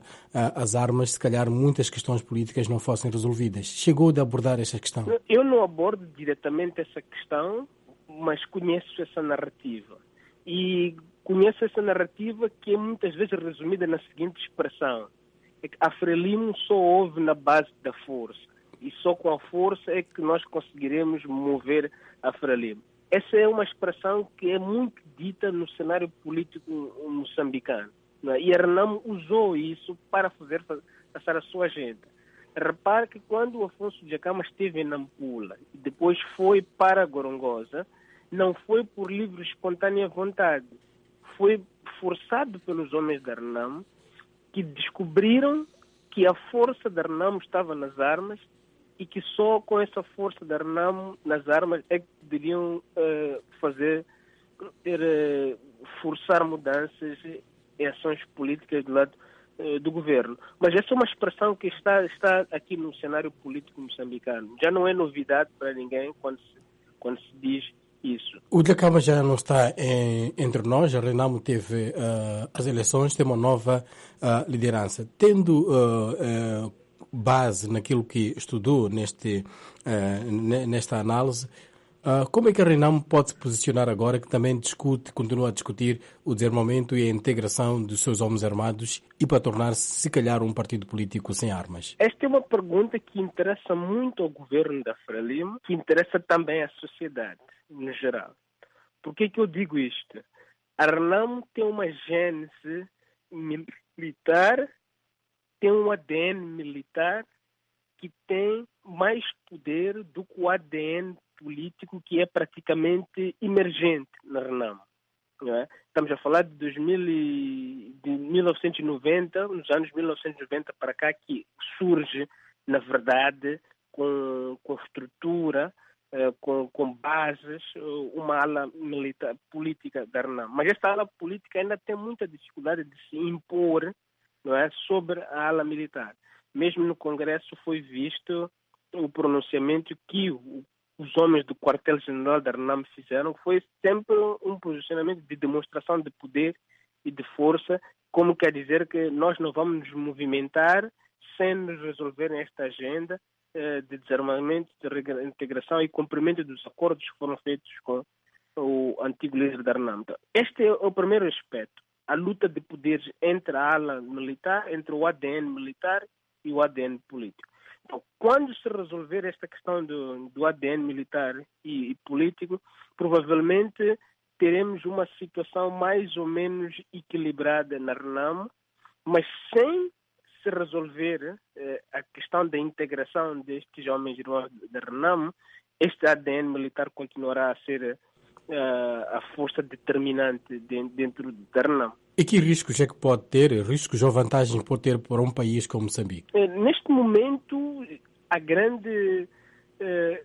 Speaker 1: às armas, se calhar muitas questões políticas não fossem resolvidas. Chegou de abordar esta questão?
Speaker 21: Eu não abordo diretamente essa questão, mas conheço essa narrativa. E conheço essa narrativa que é muitas vezes resumida na seguinte expressão: é que a Frelimo só houve na base da força, e só com a força é que nós conseguiremos mover a Frelimo. Essa é uma expressão que é muito dita no cenário político moçambicano, não é? E a RENAMO usou isso para fazer passar a sua agenda. Repare que quando o Afonso Djacama esteve em Nampula e depois foi para Gorongosa, não foi por livre e espontânea vontade. Foi forçado pelos homens da RENAMO, que descobriram que a força da RENAMO estava nas armas e que só com essa força da Renamo nas armas é que poderiam uh, fazer, ter, uh, forçar mudanças em ações políticas do lado uh, do governo. Mas essa é uma expressão que está, está aqui no cenário político moçambicano. Já não é novidade para ninguém quando se, quando se diz isso.
Speaker 1: O Djakama já não está em, entre nós. A Renamo teve uh, as eleições, tem uma nova uh, liderança. Tendo uh, uh, base naquilo que estudou neste, uh, nesta análise, uh, como é que a Renamo pode se posicionar agora, que também discute, continua a discutir o desarmamento e a integração dos seus homens armados e para tornar-se, se calhar, um partido político sem armas?
Speaker 21: Esta é uma pergunta que interessa muito ao governo da Frelimo, que interessa também à sociedade no geral. Por que que eu digo isto? A Renamo tem uma gênese militar, tem um A D N militar que tem mais poder do que o A D N político, que é praticamente emergente na Renamo. Não é? Estamos a falar de, dois mil e, de mil novecentos e noventa, nos anos mil novecentos e noventa para cá, que surge, na verdade, com, com estrutura, Uh, com, com bases, uh, uma ala militar, política da Renamo. Mas esta ala política ainda tem muita dificuldade de se impor, não é, sobre a ala militar. Mesmo no Congresso foi visto o pronunciamento que o, os homens do quartel-general da Renamo fizeram, foi sempre um posicionamento de demonstração de poder e de força, como quer dizer que nós não vamos nos movimentar sem nos resolver esta agenda de desarmamento, de reintegração e cumprimento dos acordos que foram feitos com o antigo líder da Renamo. Este é o primeiro aspecto, a luta de poderes entre a ala militar, entre o A D N militar e o A D N político. Então, quando se resolver esta questão do, do A D N militar e, e político, provavelmente teremos uma situação mais ou menos equilibrada na Renamo, mas sem se resolver eh, a questão da integração destes homens irmãos da Renamo, este A D N militar continuará a ser uh, a força determinante de, dentro da Renamo.
Speaker 1: E que riscos é que pode ter, riscos ou vantagens pode ter para um país como Moçambique?
Speaker 21: Eh, neste momento, a grande eh,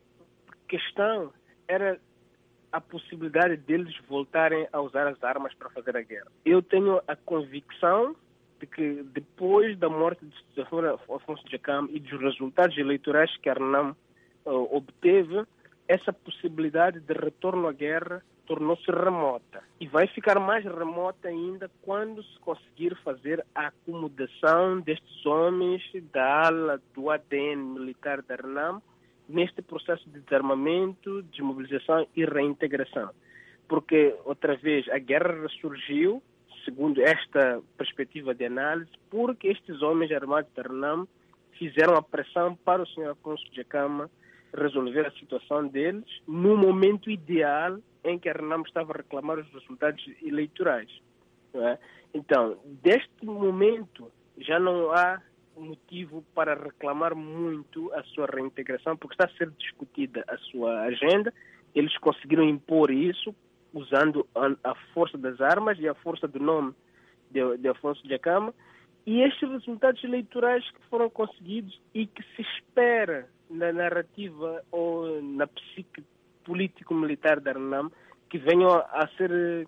Speaker 21: questão era a possibilidade deles voltarem a usar as armas para fazer a guerra. Eu tenho a convicção de que depois da morte de Afonso Djakama e dos resultados eleitorais que a Renamo uh, obteve, essa possibilidade de retorno à guerra tornou-se remota. E vai ficar mais remota ainda quando se conseguir fazer a acomodação destes homens da ala do A D N militar da Renamo neste processo de desarmamento, desmobilização e reintegração. Porque, outra vez, a guerra ressurgiu, segundo esta perspectiva de análise, porque estes homens armados da Renamo fizeram a pressão para o senhor Afonso Djakama resolver a situação deles no momento ideal em que a Renamo estava a reclamar os resultados eleitorais. Não é? Então, deste momento, já não há motivo para reclamar muito a sua reintegração, porque está a ser discutida a sua agenda, eles conseguiram impor isso, usando a força das armas e a força do nome de, de Afonso Djakama, e estes resultados eleitorais que foram conseguidos e que se espera na narrativa ou na psique político-militar da Renamo que venham a ser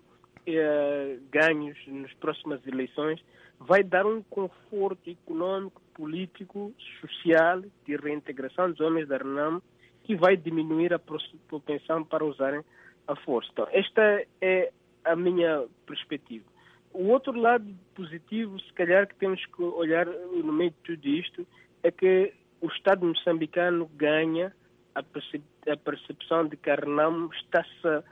Speaker 21: eh, ganhos nas próximas eleições, vai dar um conforto econômico, político, social, de reintegração dos homens da Renamo, que vai diminuir a propensão para usarem a força. Então, esta é a minha perspectiva. O outro lado positivo, se calhar, que temos que olhar no meio de tudo isto, é que o Estado moçambicano ganha a, percep a percepção de que a Renamo está-se a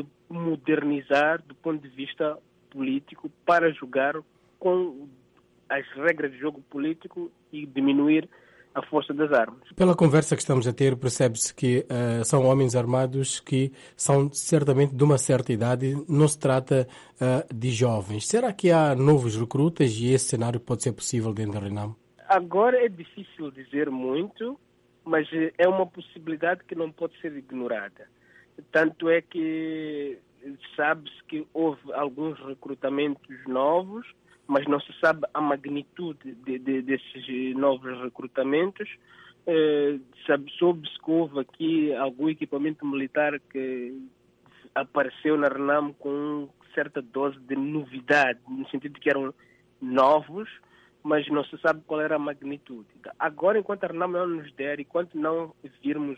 Speaker 21: modernizar do ponto de vista político para jogar com as regras de jogo político e diminuir a força das armas.
Speaker 1: Pela conversa que estamos a ter, percebe-se que uh, são homens armados que são certamente de uma certa idade, não se trata uh, de jovens. Será que há novos recrutas e esse cenário pode ser possível dentro da Renamo?
Speaker 21: Agora é difícil dizer muito, mas é uma possibilidade que não pode ser ignorada. Tanto é que sabe-se que houve alguns recrutamentos novos, mas não se sabe a magnitude de, de, desses novos recrutamentos, eh, soube-se que houve aqui algum equipamento militar que apareceu na RENAM com certa dose de novidade, no sentido de que eram novos, mas não se sabe qual era a magnitude. Agora, enquanto a RENAM não nos der, enquanto não virmos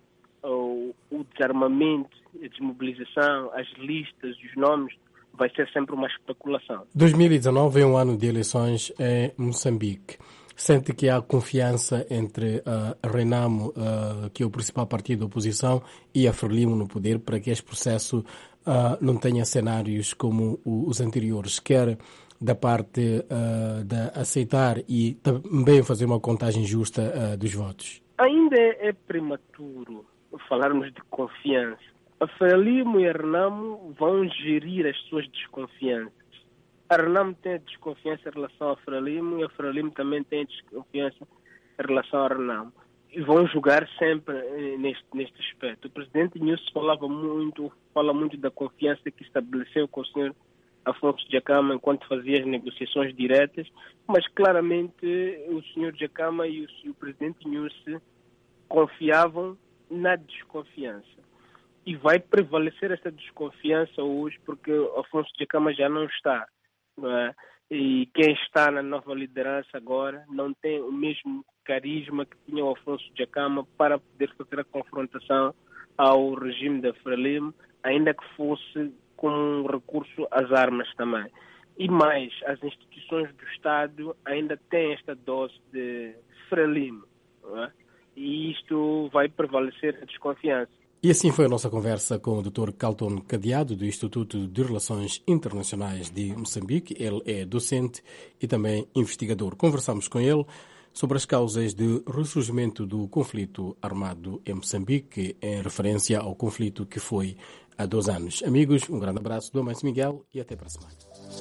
Speaker 21: uh, o desarmamento, a desmobilização, as listas, os nomes, vai ser sempre uma especulação.
Speaker 1: dois mil e dezanove é um ano de eleições em Moçambique. Sente que há confiança entre a uh, RENAM, uh, que é o principal partido da oposição, e a Frelimo no poder para que este processo uh, não tenha cenários como o, os anteriores, quer da parte uh, de aceitar e também fazer uma contagem justa uh, dos votos?
Speaker 21: Ainda é prematuro falarmos de confiança. A Frelimo e a RENAM vão gerir as suas desconfianças. A RENAM tem desconfiança em relação à Frelimo e a Frelimo também tem desconfiança em relação à RENAM. E vão julgar sempre neste, neste aspecto. O presidente Nyusi falava muito, fala muito da confiança que estabeleceu com o senhor Afonso Dhlakama enquanto fazia as negociações diretas, mas claramente o senhor Dhlakama e o, e o presidente Nyusi confiavam na desconfiança. E vai prevalecer essa desconfiança hoje porque Afonso Dhlakama já não está. Não é? E quem está na nova liderança agora não tem o mesmo carisma que tinha o Afonso Dhlakama para poder fazer a confrontação ao regime da Frelimo, ainda que fosse com um recurso às armas também. E mais, as instituições do Estado ainda têm esta dose de Frelimo, não é? E isto vai prevalecer a desconfiança.
Speaker 1: E assim foi a nossa conversa com o doutor Calton Cadeado, do Instituto de Relações Internacionais de Moçambique. Ele é docente e também investigador. Conversamos com ele sobre as causas de ressurgimento do conflito armado em Moçambique, em referência ao conflito que foi há dois anos. Amigos, um grande abraço do Amancio Miguel e até para a semana.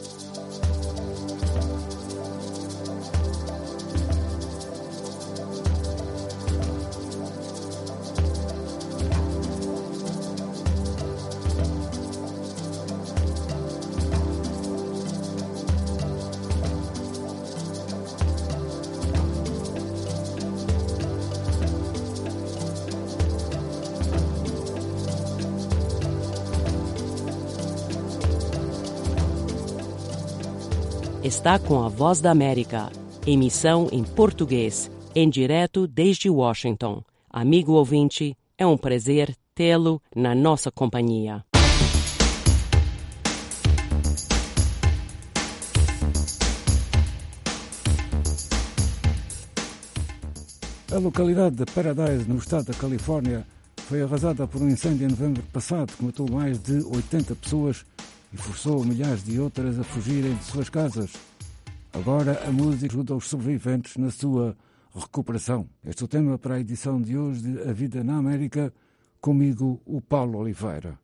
Speaker 19: Está com a Voz da América, emissão em português, em direto desde Washington. Amigo ouvinte, é um prazer tê-lo na nossa companhia.
Speaker 15: A localidade de Paradise, no estado da Califórnia, foi arrasada por um incêndio em novembro passado que matou mais de oitenta pessoas e forçou milhares de outras a fugirem de suas casas. Agora a música ajuda os sobreviventes na sua recuperação. Este é o tema para a edição de hoje de A Vida na América, comigo, o Paulo Oliveira.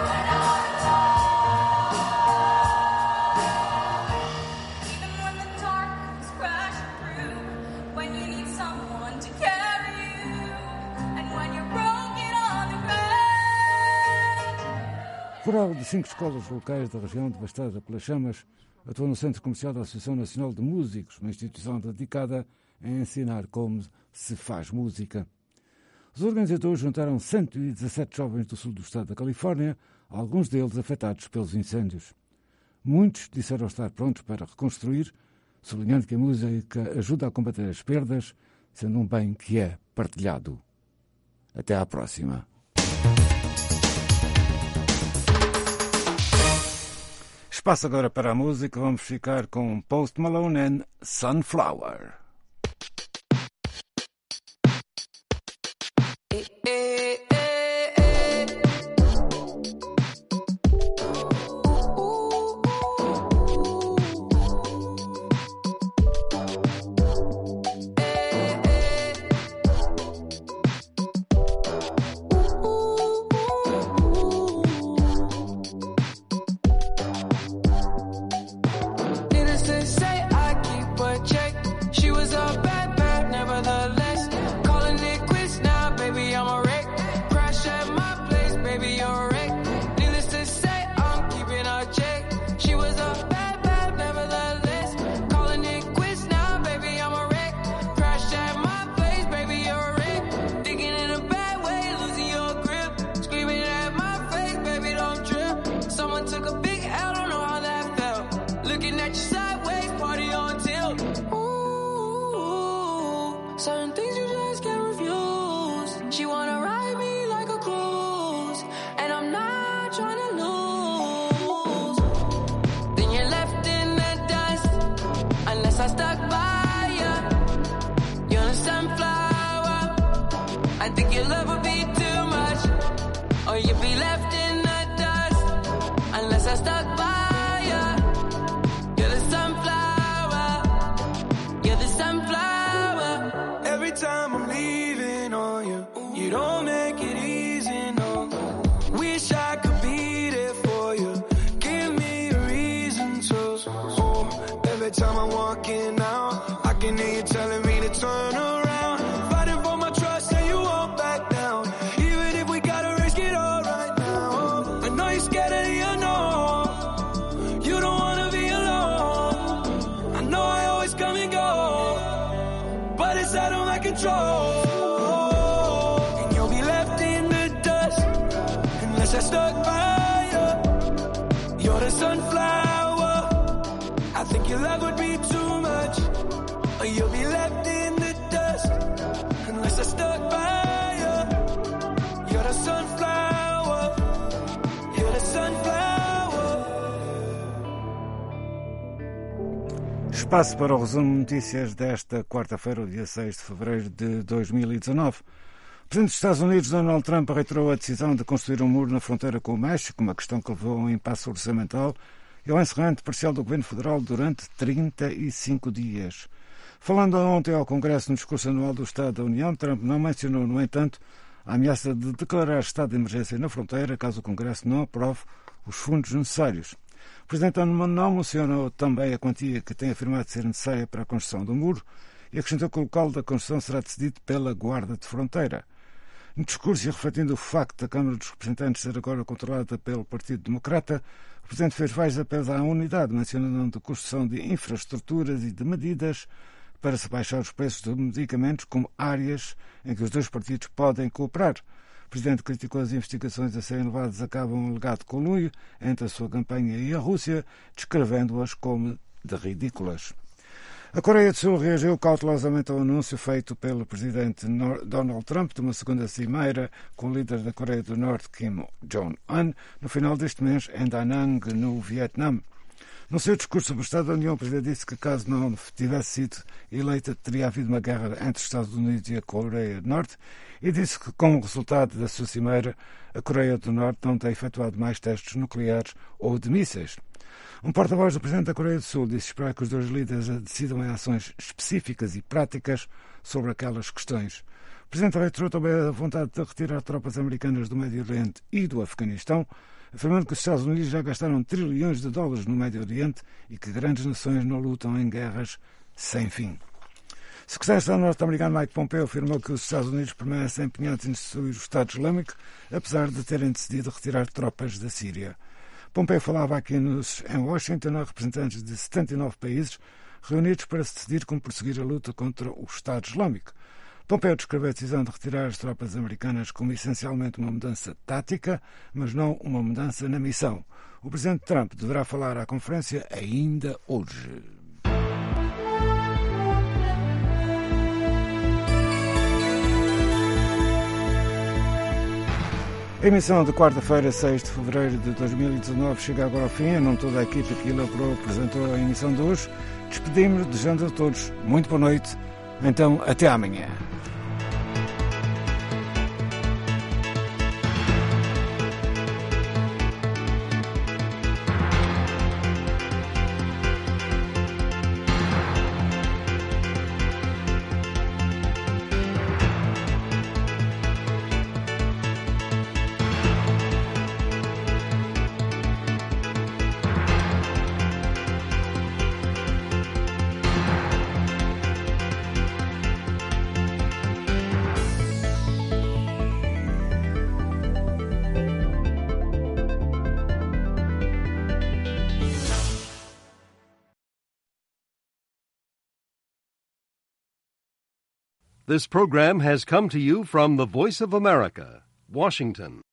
Speaker 15: Coral de cinco escolas locais da região devastada pelas chamas atua no Centro Comercial da Associação Nacional de Músicos, uma instituição dedicada a ensinar como se faz música. Os organizadores juntaram cento e dezassete jovens do sul do estado da Califórnia, alguns deles afetados pelos incêndios. Muitos disseram estar prontos para reconstruir, sublinhando que a música ajuda a combater as perdas, sendo um bem que é partilhado. Até à próxima. Espaço agora para a música, vamos ficar com Post Malone and Sunflower.
Speaker 20: She was got your sideways party on tilt. Ooh, certain things you just can't refuse. She wanna ride me like a cruise, and I'm not trying to lose. Then you're left in the dust, unless I stuck by ya. You're a sunflower. I think your love would be too much, or you'd be left in the dust, unless I stuck by. Time I'm leaving on you, you don't make it easy, no. Wish I could be there for you, give me a reason to. Oh, every time I'm walking out, I can hear you telling me to turn around. Fighting for my trust and you won't back down, even if we gotta risk it all right now. I know you're scared of the unknown, you don't wanna be alone. I know I always come and go, but it's out of my control. And you'll be left in the dust, unless I stuck by you. You're the sunflower. I think your love would be too much, or you'll be left in the dust, unless I stuck by you. You're the sunflower. You're the sunflower.
Speaker 15: Espaço para o resumo de notícias desta quarta-feira, o dia seis de fevereiro de dois mil e dezanove. O Presidente dos Estados Unidos, Donald Trump, reiterou a decisão de construir um muro na fronteira com o México, uma questão que levou a um impasse orçamental e ao encerramento parcial do governo federal durante trinta e cinco dias. Falando ontem ao Congresso no discurso anual do Estado da União, Trump não mencionou, no entanto, a ameaça de declarar estado de emergência na fronteira caso o Congresso não aprove os fundos necessários. O Presidente não mencionou também a quantia que tem afirmado ser necessária para a construção do muro e acrescentou que o local da construção será decidido pela Guarda de Fronteira. No discurso e refletindo o facto da Câmara dos Representantes ser agora controlada pelo Partido Democrata, o Presidente fez vários apelos à unidade, mencionando a construção de infraestruturas e de medidas para se baixar os preços de medicamentos como áreas em que os dois partidos podem cooperar. O Presidente criticou as investigações a serem levadas a cabo um alegado conluio entre a sua campanha e a Rússia, descrevendo-as como de ridículas. A Coreia do Sul reagiu cautelosamente ao anúncio feito pelo Presidente Donald Trump de uma segunda cimeira com o líder da Coreia do Norte, Kim Jong-un, no final deste mês em Da Nang, no Vietnã. No seu discurso sobre o Estado da União, o Presidente disse que, caso não tivesse sido eleita, teria havido uma guerra entre os Estados Unidos e a Coreia do Norte e disse que, como resultado da sua cimeira, a Coreia do Norte não tem efetuado mais testes nucleares ou de mísseis. Um porta-voz do Presidente da Coreia do Sul disse esperar que os dois líderes decidam em ações específicas e práticas sobre aquelas questões. O Presidente reiterou também a vontade de retirar tropas americanas do Médio Oriente e do Afeganistão, afirmando que os Estados Unidos já gastaram trilhões de dólares no Médio Oriente e que grandes nações não lutam em guerras sem fim. O secretário de Estado norte-americano Mike Pompeo afirmou que os Estados Unidos permanecem empenhados em destruir o Estado Islâmico, apesar de terem decidido retirar tropas da Síria. Pompeo falava aqui nos, em Washington a representantes de setenta e nove países reunidos para se decidir como prosseguir a luta contra o Estado Islâmico. Pompeo descreveu a decisão de retirar as tropas americanas como essencialmente uma mudança tática, mas não uma mudança na missão. O Presidente Trump deverá falar à conferência ainda hoje. A emissão de quarta-feira, seis de fevereiro de dois mil e dezanove, chega agora ao fim. Em nome de toda a equipe que elaborou e apresentou a emissão de hoje, despedimos-nos, desejando a todos muito boa noite. Então, até amanhã.
Speaker 22: This program has come to you from the Voice of America, Washington.